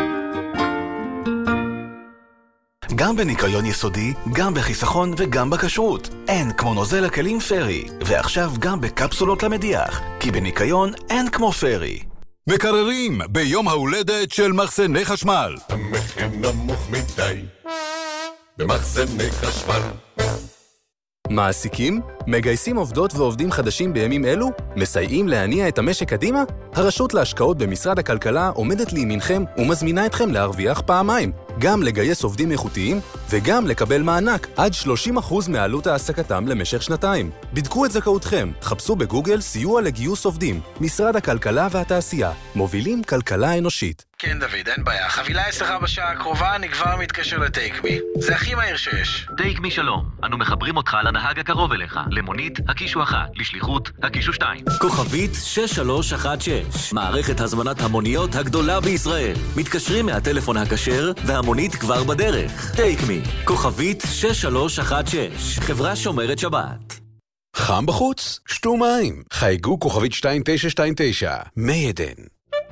גם בניקיון יסודי, גם בחיסכון וגם בכשרות. אין כמו נוזל הכלים פרי. ועכשיו גם בקפסולות למדיח, כי בניקיון אין כמו פרי. מקררים ביום ההולדת של מחסני חשמל. המחיר נמוך מדי במחסני חשמל. מעסיקים? מגייסים עובדות ועובדים חדשים בימים אלו? מסייעים להניע את המשק קדימה? הרשות להשקעות במשרד הכלכלה עומדת לימינכם ומזמינה אתכם להרוויח פעמיים. גם לגייס עובדים איכותיים וגם לקבל מענק עד שלושים אחוז מעלות העסקתם למשך שנתיים. בדקו את זכאותכם, חפשו בגוגל סיוע לגיוס עובדים. משרד הכלכלה והתעשייה, מובילים כלכלה אנושית. כן דוד, אין בעיה. חבילה אצלך בשעה הקרובה, אני כבר מתקשר לטייקמי. זה הכי מהיר שיש. טייקמי שלום, אנו מחברים אותך לנהג הקרוב אליך. למונית, הקישו אחת, לשליחות, הקישו שתיים. כוכבית שש שלוש אחת שש, מערכת הזמנת המוניות הגדולה בישראל. מתקשרים מהטלפון הכשר והמונית כבר בדרך. טייקמי, כוכבית שש שלוש אחת שש, חברה שומרת שבת. חם בחוץ? שתו מים. חייגו כוכבית שתיים תשע שתיים תשע. מי עדן.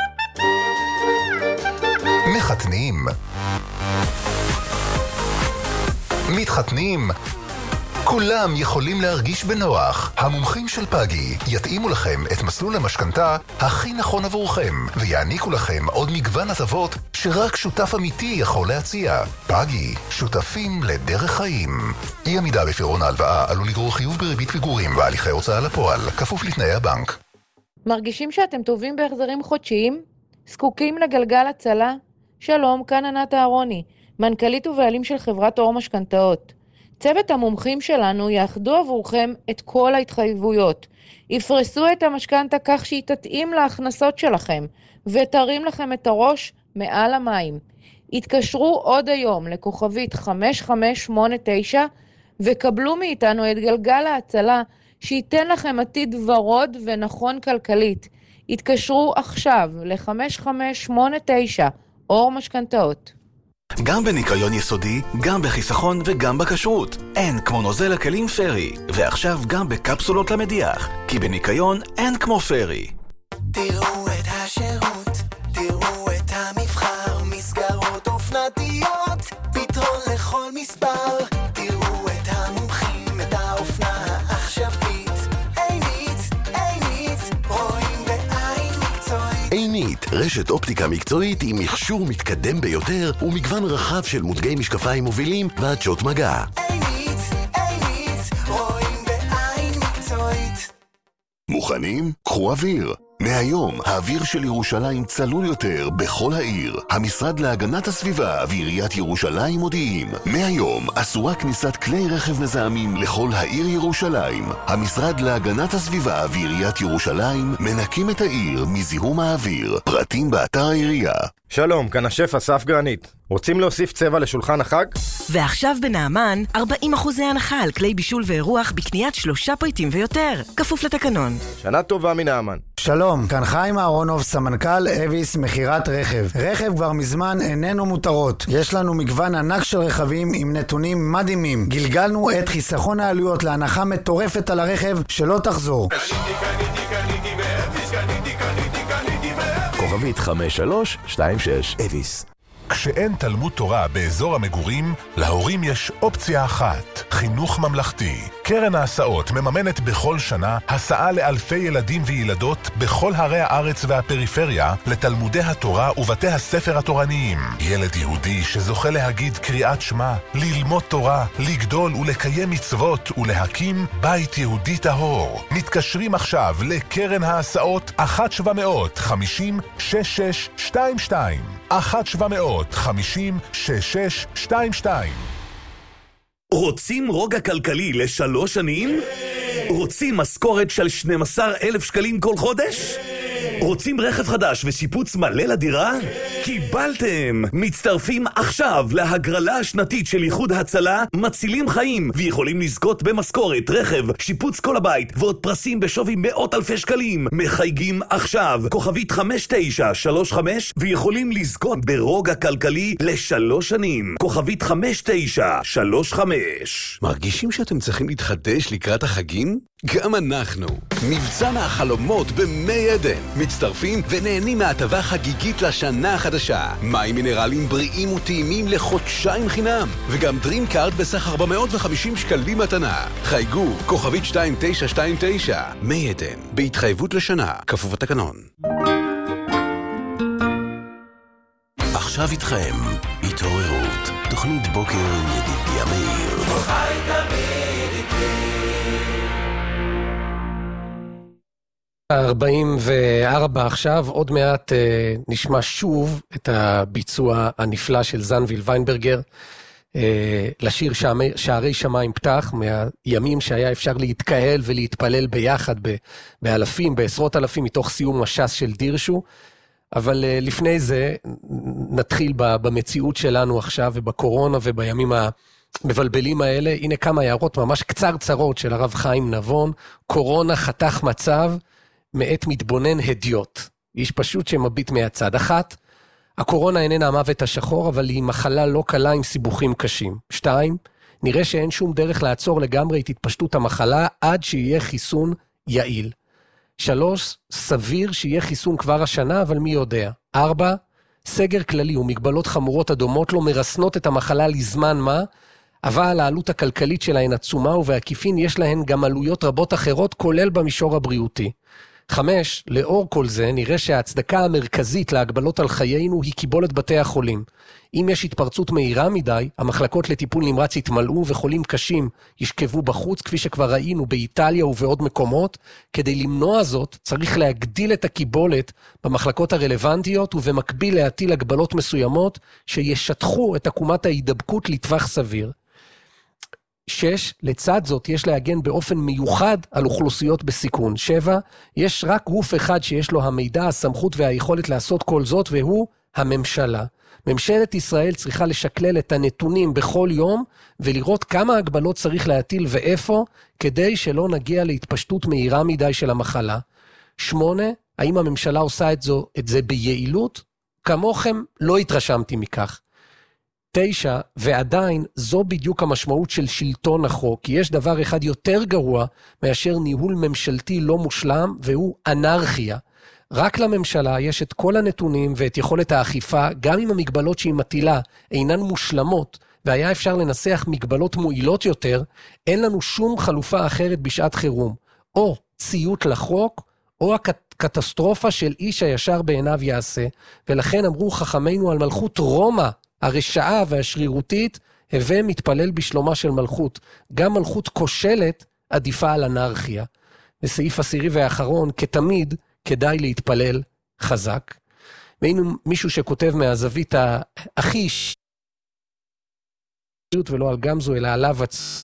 מחתנים מתחתנים כולם יכולים להרגיש בנוח. המומחים של פאגי יתאימו לכם את מסלול המשכנתה הכי נכון עבורכם ויעניקו לכם עוד מגוון הטבות שרק שותף אמיתי יכול להציע. פאגי, שותפים לדרך חיים. אי עמידה בפירעון ההלוואה עלול לגרור חיוב בריבית פיגורים והליכי הוצאה לפועל, כפוף לתנאי הבנק. מרגישים שאתם טובים בהחזרים חודשיים? זקוקים לגלגל הצלה? שלום, כאן ענת אהרוני, מנכ"לית ובעלים של חברת אור משכנתאות. צוות המומחים שלנו יאחדו עבורכם את כל ההתחייבויות, יפרסו את המשכנתה כך שהיא תתאים להכנסות שלכם, ותרים לכם את הראש מעל המים. התקשרו עוד היום לכוכבית חמש חמש שמונה תשע, וקבלו מאיתנו את גלגל ההצלה, שייתן לכם עתיד ורוד ונכון כלכלית. התקשרו עכשיו ל-חמש חמש שמונה תשע, אור משכנתאות. גם בניקיון יסודי, גם בחיסכון וגם בכשרות. אין כמו נוזל הכלים פרי. ועכשיו גם בקפסולות למדיח. כי בניקיון אין כמו פרי. תראו את השירות, תראו את המבחר, מסגרות אופנתיות, פתרון לכל מספר. תראו את המומחים, את האופנה העכשווית. עינית, עינית, רואים בעין מקצועית. עינית, רשת אופטיקה מקצועית עם מכשור מתקדם ביותר ומגוון רחב של מותגי משקפיים מובילים ועדשות מגע. עינית, עינית, רואים בעין מקצועית. מוכנים? קחו אוויר. מהיום, האוויר של ירושלים צלול יותר בכל העיר. המשרד להגנת הסביבה ועיריית ירושלים מודיעים. מהיום, אסורה כניסת כלי רכב מזהמים לכל העיר ירושלים. המשרד להגנת הסביבה ועיריית ירושלים מנקים את העיר מזיהום האוויר. פרטים באתר העירייה. שלום, כאן השף אסף גרנית. רוצים להוסיף צבע לשולחן החג? ועכשיו בנעמן, ארבעים אחוז הנחה על כלי בישול ואירוח בקניית שלושה פריטים ויותר. כפוף לתקנון. שנה טובה מנעמן. שלום, כאן חיים אהרונוב, סמנכ"ל אביס מחירת רכב. רכב כבר מזמן איננו מותרות. יש לנו מגוון ענק של רכבים עם נתונים מדהימים. גלגלנו את חיסכון העלויות להנחה מטורפת על הרכב שלא תחזור. כוכבית חמש שלוש שתיים שש אביס. כשאין תלמוד תורה באזור המגורים, להורים יש אופציה אחת, חינוך ממלכתי. קרן ההסעות מממנת בכל שנה הסעה לאלפי ילדים וילדות בכל הרי הארץ והפריפריה לתלמודי התורה ובתי הספר התורניים. ילד יהודי שזוכה להגיד קריאת שמע, ללמוד תורה, לגדול ולקיים מצוות ולהקים בית יהודי טהור. מתקשרים עכשיו לקרן ההסעות אחת שבע מאות חמישים שש שש שתיים שתיים אחת שבע מאות חמישים שש שש שתיים שתיים. רוצים רוגע כלכלי לשלוש שנים? רוצים משכורת של שנים עשר אלף שקלים כל חודש? רוצים רכב חדש ושיפוץ מלא לדירה? קיבלתם! מצטרפים עכשיו להגרלה השנתית של איחוד הצלה, מצילים חיים, ויכולים לזכות במשכורת, רכב, שיפוץ כל הבית, ועוד פרסים בשווי מאות אלפי שקלים. מחייגים עכשיו, כוכבית חמש תשע שלוש חמש, ויכולים לזכות ברוגע כלכלי לשלוש שנים. כוכבית חמש תשע שלוש חמש. מרגישים שאתם צריכים להתחדש לקראת החגים? גם אנחנו. מבצע מהחלומות במי עדן. מצטרפים ונהנים מהטבה חגיגית לשנה החדשה. מים מינרלים בריאים וטעימים לחודשיים חינם. וגם דרים קארד בסך ארבע מאות וחמישים שקלים מתנה. חייגו, כוכבית שתיים תשע שתיים תשע. מי עדן. בהתחייבות לשנה. כפוף התקנון. עכשיו איתכם, התעוררות. תוכנית בוקר עם ידידיה מאיר. חי תמיד איתי. ארבעים וארבע עכשיו, עוד מעט אה, נשמע שוב את הביצוע הנפלא של זנביל ויינברגר, אה, לשיר שערי, שערי שמיים פתח, מהימים שהיה אפשר להתקהל ולהתפלל ביחד ב, באלפים, בעשרות אלפים, מתוך סיום הש"ס של דירשו, אבל אה, לפני זה נתחיל במציאות שלנו עכשיו, ובקורונה ובימים המבלבלים האלה. הנה כמה הערות ממש קצרצרות של הרב חיים נבון. קורונה חתך מצב, מעת מתבונן הדיוט, איש פשוט שמביט מהצד. אחת, הקורונה איננה המוות השחור, אבל היא מחלה לא קלה עם סיבוכים קשים. שתיים, נראה שאין שום דרך לעצור לגמרי את התפשטות המחלה עד שיהיה חיסון יעיל. שלוש, סביר שיהיה חיסון כבר השנה, אבל מי יודע. ארבע, סגר כללי ומגבלות חמורות הדומות לא מרסנות את המחלה לזמן מה, אבל העלות הכלכלית שלהן עצומה, ובעקיפין יש להן גם עלויות רבות אחרות, כולל במישור הבריאותי. חמש, לאור כל זה, נראה שההצדקה המרכזית להגבלות על חיינו היא קיבולת בתי החולים. אם יש התפרצות מהירה מדי, המחלקות לטיפול נמרץ יתמלאו וחולים קשים ישכבו בחוץ, כפי שכבר ראינו באיטליה ובעוד מקומות. כדי למנוע זאת, צריך להגדיל את הקיבולת במחלקות הרלוונטיות, ובמקביל להטיל הגבלות מסוימות שישטחו את עקומת ההידבקות לטווח סביר. שש, לצד זאת יש להגן באופן מיוחד על אוכלוסיות בסיכון. שבע, יש רק גוף אחד שיש לו המידע, הסמכות והיכולת לעשות כל זאת, והוא הממשלה. ממשלת ישראל צריכה לשקלל את הנתונים בכל יום, ולראות כמה הגבלות צריך להטיל ואיפה, כדי שלא נגיע להתפשטות מהירה מדי של המחלה. שמונה, האם הממשלה עושה את, זו, את זה ביעילות? כמוכם לא התרשמתי מכך. תשע, ועדיין זו בדיוק המשמעות של שלטון החוק, כי יש דבר אחד יותר גרוע מאשר ניהול ממשלתי לא מושלם, והוא אנרכיה. רק לממשלה יש את כל הנתונים ואת יכולת האכיפה, גם אם המגבלות שהיא מטילה אינן מושלמות, והיה אפשר לנסח מגבלות מועילות יותר, אין לנו שום חלופה אחרת בשעת חירום. או ציות לחוק, או הקטסטרופה של איש הישר בעיניו יעשה, ולכן אמרו חכמינו על מלכות רומא, הרשעה והשרירותית, הווה מתפלל בשלומה של מלכות. גם מלכות כושלת עדיפה על אנרכיה. בסעיף עשירי והאחרון, כתמיד, כדאי להתפלל חזק. והיינו מישהו שכותב מהזווית הכי אישית, ולא על גמזו, אלא עליו עצמו.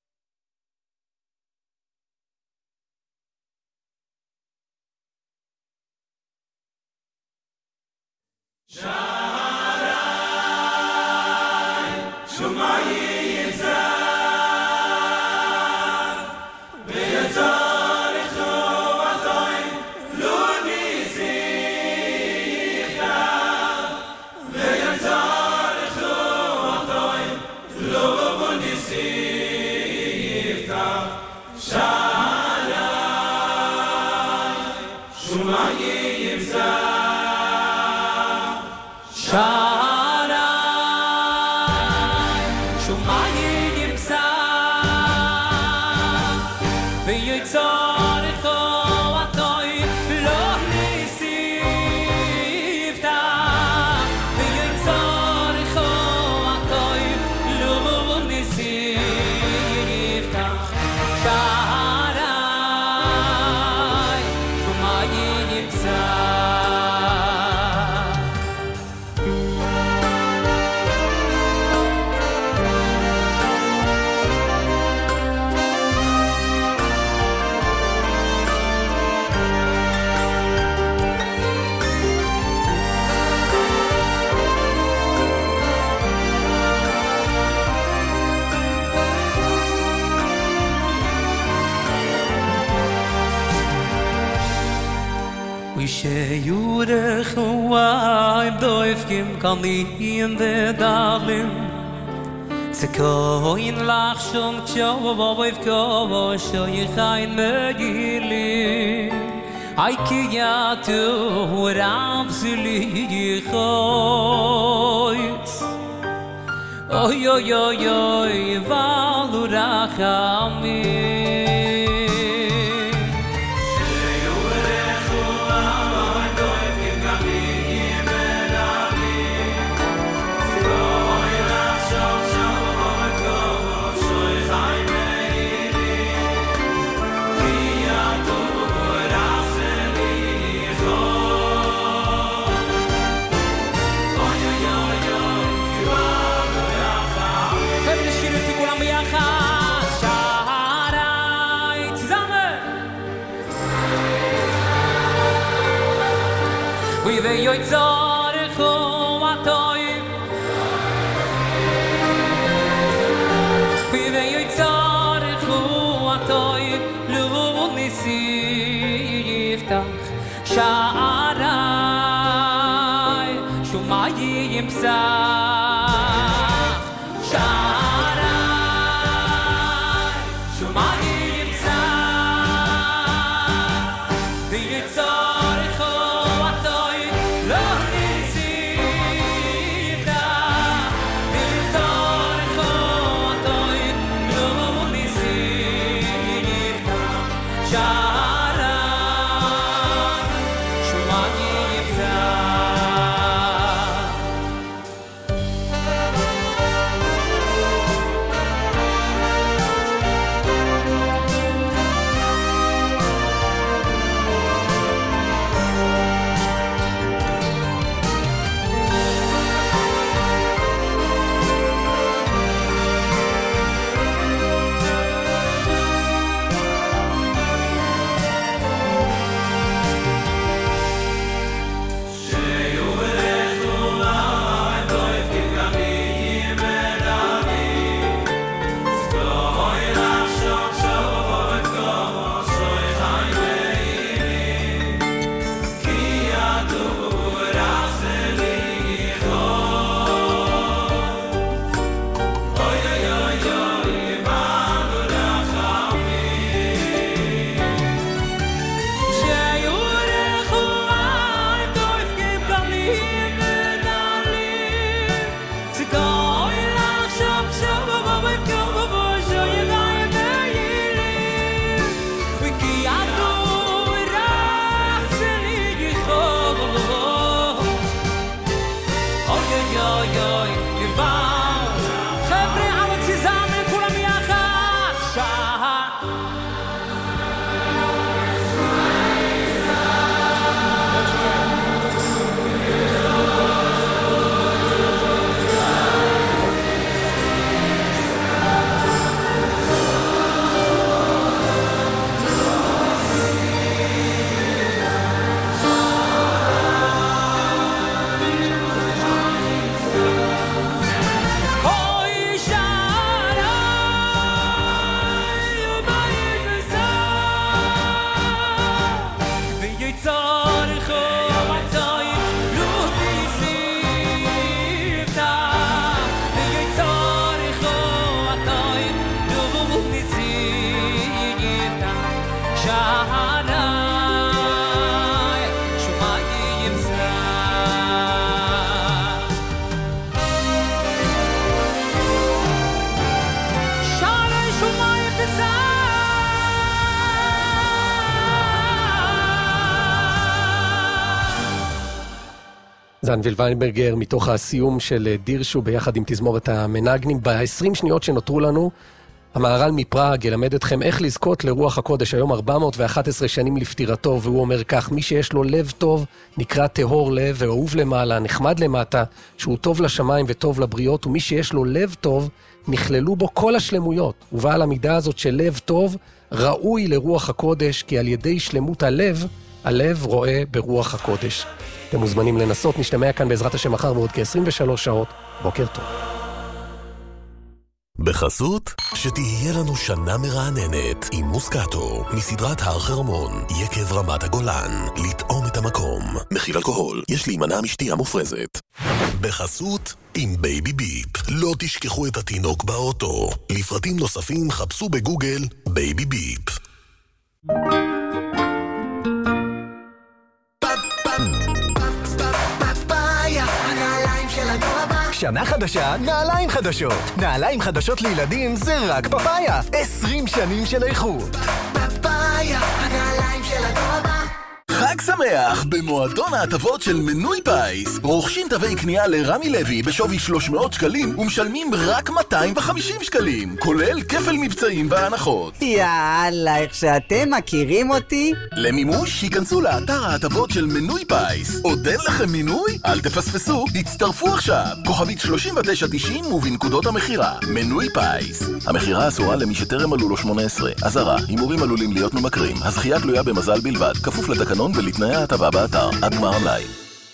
kan die in de dalim Tsekoin lach shom tshovo voiv kovo sho yechain megili Ay ki ya tu ram suli khoyt Oy oy oy oy valurachami Yoy tsar khomatoy Pive yoy tsar khomatoy Lu nisiftach sha'aray shumayim psach sha'aray shumayim psach Yoy tsar זנביל ויינברגר, מתוך הסיום של דירשו ביחד עם תזמורת המנגנים. ב-עשרים שניות שנותרו לנו, המהר"ל מפראג ילמד אתכם איך לזכות לרוח הקודש. היום ארבע מאות ואחת עשרה שנים לפטירתו, והוא אומר כך: מי שיש לו לב טוב נקרא טהור לב, ואהוב למעלה, נחמד למטה, שהוא טוב לשמיים וטוב לבריות, ומי שיש לו לב טוב נכללו בו כל השלמויות. ובעל המידה הזאת של לב טוב ראוי לרוח הקודש, כי על ידי שלמות הלב, הלב רואה ברוח הקודש. אתם מוזמנים לנסות, נשתמע כאן בעזרת השם מחר בעוד כ-עשרים ושלוש שעות. בוקר טוב. בחסות, שתהיה לנו שנה מרעננת עם מוסקטו מסדרת הר חרמון, יקב רמת הגולן, לטעום את המקום, מכיל אלכוהול, יש להימנע משתייה מופרזת. בחסות, עם בייבי ביפ, לא תשכחו את התינוק באוטו. לפרטים נוספים חפשו בגוגל בייבי ביפ. שנה חדשה, נעליים חדשות. נעליים חדשות לילדים זה רק פפאיה. עשרים שנים של איכות. פפאיה, הנעליים של הדור הבא. חג שמח במועדון ההטבות של מנוי פיס. רוכשים תווי קנייה לרמי לוי בשווי שלוש מאות שקלים ומשלמים רק מאתיים וחמישים שקלים, כולל כפל מבצעים והנחות. יאללה, איך שאתם מכירים אותי. למימוש היכנסו לאתר ההטבות של מנוי פיס. עוד אין לכם מינוי? אל תפספסו, הצטרפו עכשיו. כוכבית שלושים ותשע תשעים ובנקודות המחירה. מנוי פיס. המחירה אסורה למי שטרם מלאו לו שמונה עשרה. אזהרה, הימורים עלולים להיות ממכרים. הזכייה תלויה במזל בלבד, כפוף לתקנון ולתנאי ההטבה באתר. עד גמר המלאי.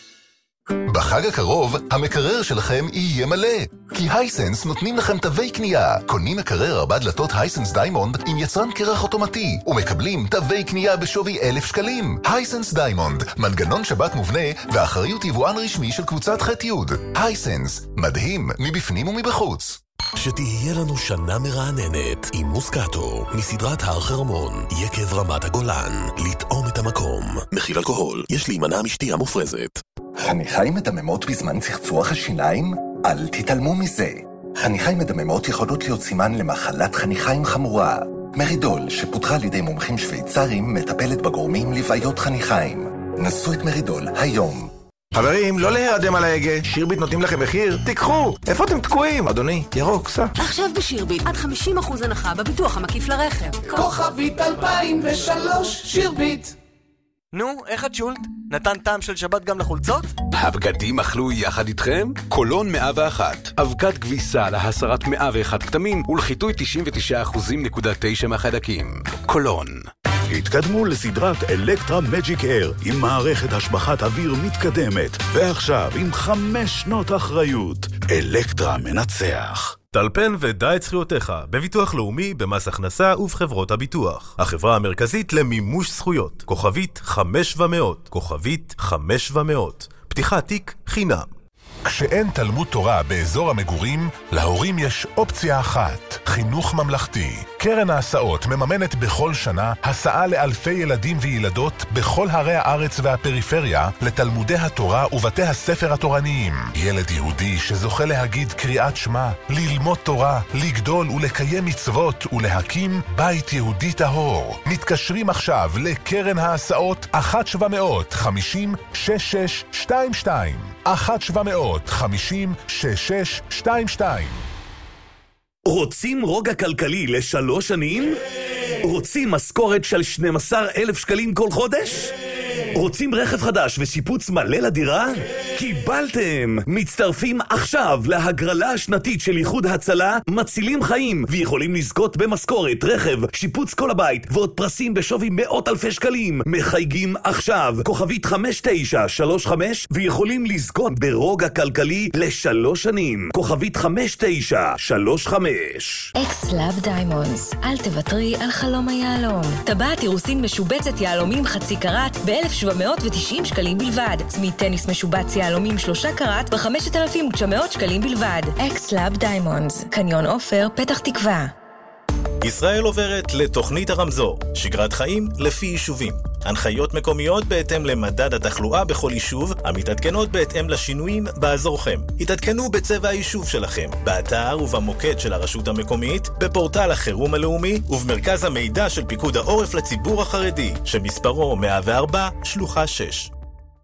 בחג הקרוב, המקרר שלכם יהיה מלא. כי הייסנס נותנים לכם תווי קנייה. קונים מקרר ארבע דלתות הייסנס דיימונד עם יצרן קרח אוטומטי, ומקבלים תווי קנייה בשווי אלף שקלים. הייסנס דיימונד, מנגנון שבת מובנה, ואחריות יבואן רשמי של קבוצת ח' י'. הייסנס, מדהים מבפנים ומבחוץ. שתהיה לנו שנה מרעננת עם מוסקטו מסדרת הר חרמון, יקב רמת הגולן, לטעום את המקום, מכיל אלכוהול, יש להימנע משתייה מופרזת. חניכיים מדממות בזמן צחצוח השיניים? אל תתעלמו מזה. חניכיים מדממות יכולות להיות סימן למחלת חניכיים חמורה. מרידול, שפותחה על ידי מומחים שוויצרים, מטפלת בגורמים לבעיות חניכיים. נסו את מרידול היום. חברים, לא להירדם על ההגה, שירביט נותנים לכם מחיר, תיקחו! איפה אתם תקועים? אדוני, ירוק, סע. עכשיו בשירביט, עד חמישים אחוז הנחה בביטוח המקיף לרכב. כוכבית אלפיים ושלוש, שירביט. נו, איך את שולט? נתן טעם של שבת גם לחולצות? הבגדים אכלו יחד איתכם? קולון מאה ואחת. אבקת כביסה להסרת מאה ואחת כתמים ולחיטוי תשעים ותשעה אחוז נקודה תשע מהחיידקים. קולון. התקדמו לסדרת אלקטרה מג'יק אייר עם מערכת השבחת אוויר מתקדמת, ועכשיו עם חמש שנות אחריות. אלקטרה מנצח. טלפן ודע את זכויותיך בביטוח לאומי, במס הכנסה ובחברות הביטוח. החברה המרכזית למימוש זכויות. כוכבית חמש ומאות. כוכבית חמש ומאות. פתיחת תיק חינם. כשאין תלמוד תורה באזור המגורים, להורים יש אופציה אחת, חינוך ממלכתי. קרן ההסעות מממנת בכל שנה הסעה לאלפי ילדים וילדות בכל ערי הארץ והפריפריה לתלמודי התורה ובתי הספר התורניים. ילד יהודי שזוכה להגיד קריאת שמע, ללמוד תורה, לגדול ולקיים מצוות ולהקים בית יהודי טהור. מתקשרים עכשיו לקרן ההסעות אחת שבע מאות חמישים שש שש שתיים שתיים. אחת שבע מאות חמישים שש שש שתיים שתיים. רוצים רוגע כלכלי לשלוש שנים? רוצים משכורת של שנים עשר אלף שקלים כל חודש? רוצים רכב חדש ושיפוץ מלא לדירה? קיבלתם! מצטרפים עכשיו להגרלה השנתית של איחוד הצלה, מצילים חיים, ויכולים לזכות במשכורת, רכב, שיפוץ כל הבית, ועוד פרסים בשווי מאות אלפי שקלים. מחייגים עכשיו, כוכבית חמש תשע שלוש חמש, ויכולים לזכות ברוגע כלכלי לשלוש שנים. כוכבית חמש תשע שלוש חמש. אקס-לאב דיימונדס, אל תוותרי על חלום היעלום. טבעת אירוסין משובצת יעלומים חצי קראט ב-אלף שבע מאות ותשעים שקלים בלבד. צמיד טניס משובץ יעלומים שלושה קראט ב-חמשת אלפים ותשע מאות שקלים בלבד. אקס-לאב דיימונדס, קניון עופר, פתח תקווה. ישראל עוברת לתוכנית הרמזור, שגרת חיים לפי יישובים. הנחיות מקומיות בהתאם למדד התחלואה בכל יישוב, המתעדכנות בהתאם לשינויים באזורכם. התעדכנו בצבע היישוב שלכם, באתר ובמוקד של הרשות המקומית, בפורטל החירום הלאומי ובמרכז המידע של פיקוד העורף לציבור החרדי, שמספרו מאה וארבע שלוחה שש.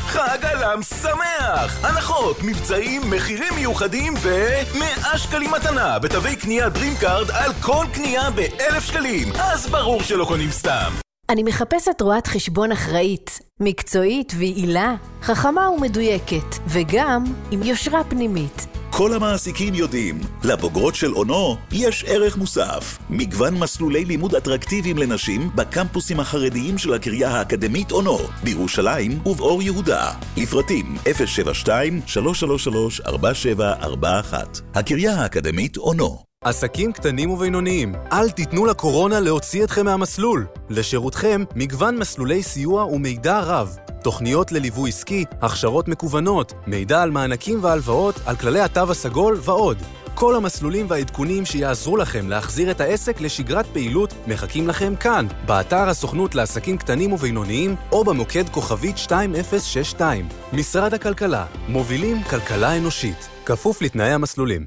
חג הלם שמח! הנחות, מבצעים, מחירים מיוחדים ו-מאה שקלים מתנה בתווי קנייה דרימקארד על כל קנייה ב-אלף שקלים. אז ברור שלא קונים סתם. אני מחפשת רואת חשבון אחראית, מקצועית ויעילה, חכמה ומדויקת, וגם עם יושרה פנימית. כל המעסיקים יודעים, לבוגרות של אונו יש ערך מוסף. מגוון מסלולי לימוד אטרקטיביים לנשים בקמפוסים החרדיים של הקריה האקדמית אונו, בירושלים ובאור יהודה. לפרטים אפס שבע שתיים שלוש שלוש שלוש ארבע שבע ארבע אחת. הקריה האקדמית אונו. עסקים קטנים ובינוניים, אל תיתנו לקורונה להוציא אתכם מהמסלול. לשירותכם, מגוון מסלולי סיוע ומידע רב. תוכניות לליווי עסקי, הכשרות מקוונות, מידע על מענקים והלוואות, על כללי התו הסגול ועוד. כל המסלולים והעדכונים שיעזרו לכם להחזיר את העסק לשגרת פעילות מחכים לכם כאן, באתר הסוכנות לעסקים קטנים ובינוניים או במוקד כוכבית שתיים אפס שש שתיים. משרד הכלכלה, מובילים כלכלה אנושית, כפוף לתנאי המסלולים.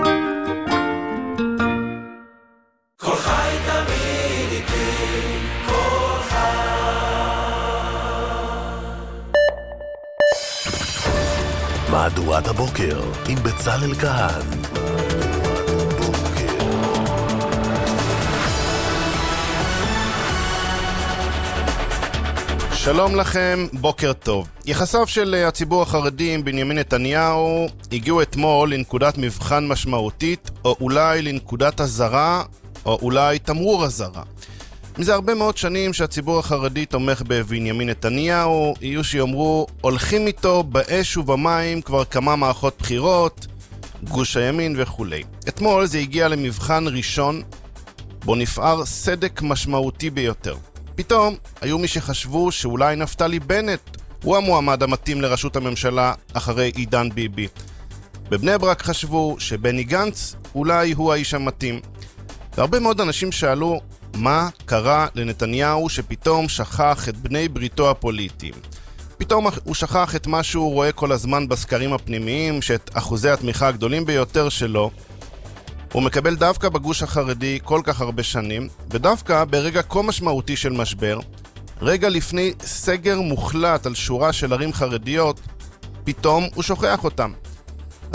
כל חי תמיד איתי, כל מהדורת הבוקר עם בצלאל כהן. שלום לכם, בוקר טוב. יחסיו של הציבור החרדי עם בנימין נתניהו הגיעו אתמול לנקודת מבחן משמעותית, או אולי לנקודת הזרה, או אולי תמרור הזרה. מזה הרבה מאוד שנים שהציבור החרדי תומך בבנימין נתניהו, יהיו שיאמרו, הולכים איתו באש ובמים כבר כמה מערכות בחירות, גוש הימין וכו'. אתמול זה הגיע למבחן ראשון, בו נפער סדק משמעותי ביותר. פתאום היו מי שחשבו שאולי נפתלי בנט הוא המועמד המתאים לראשות הממשלה אחרי עידן ביבי. בבני ברק חשבו שבני גנץ אולי הוא האיש המתאים. והרבה מאוד אנשים שאלו מה קרה לנתניהו שפתאום שכח את בני בריתו הפוליטיים. פתאום הוא שכח את מה שהוא רואה כל הזמן בסקרים הפנימיים, שאת אחוזי התמיכה הגדולים ביותר שלו הוא מקבל דווקא בגוש החרדי כל כך הרבה שנים, ודווקא ברגע כה משמעותי של משבר, רגע לפני סגר מוחלט על שורה של ערים חרדיות, פתאום הוא שוכח אותם.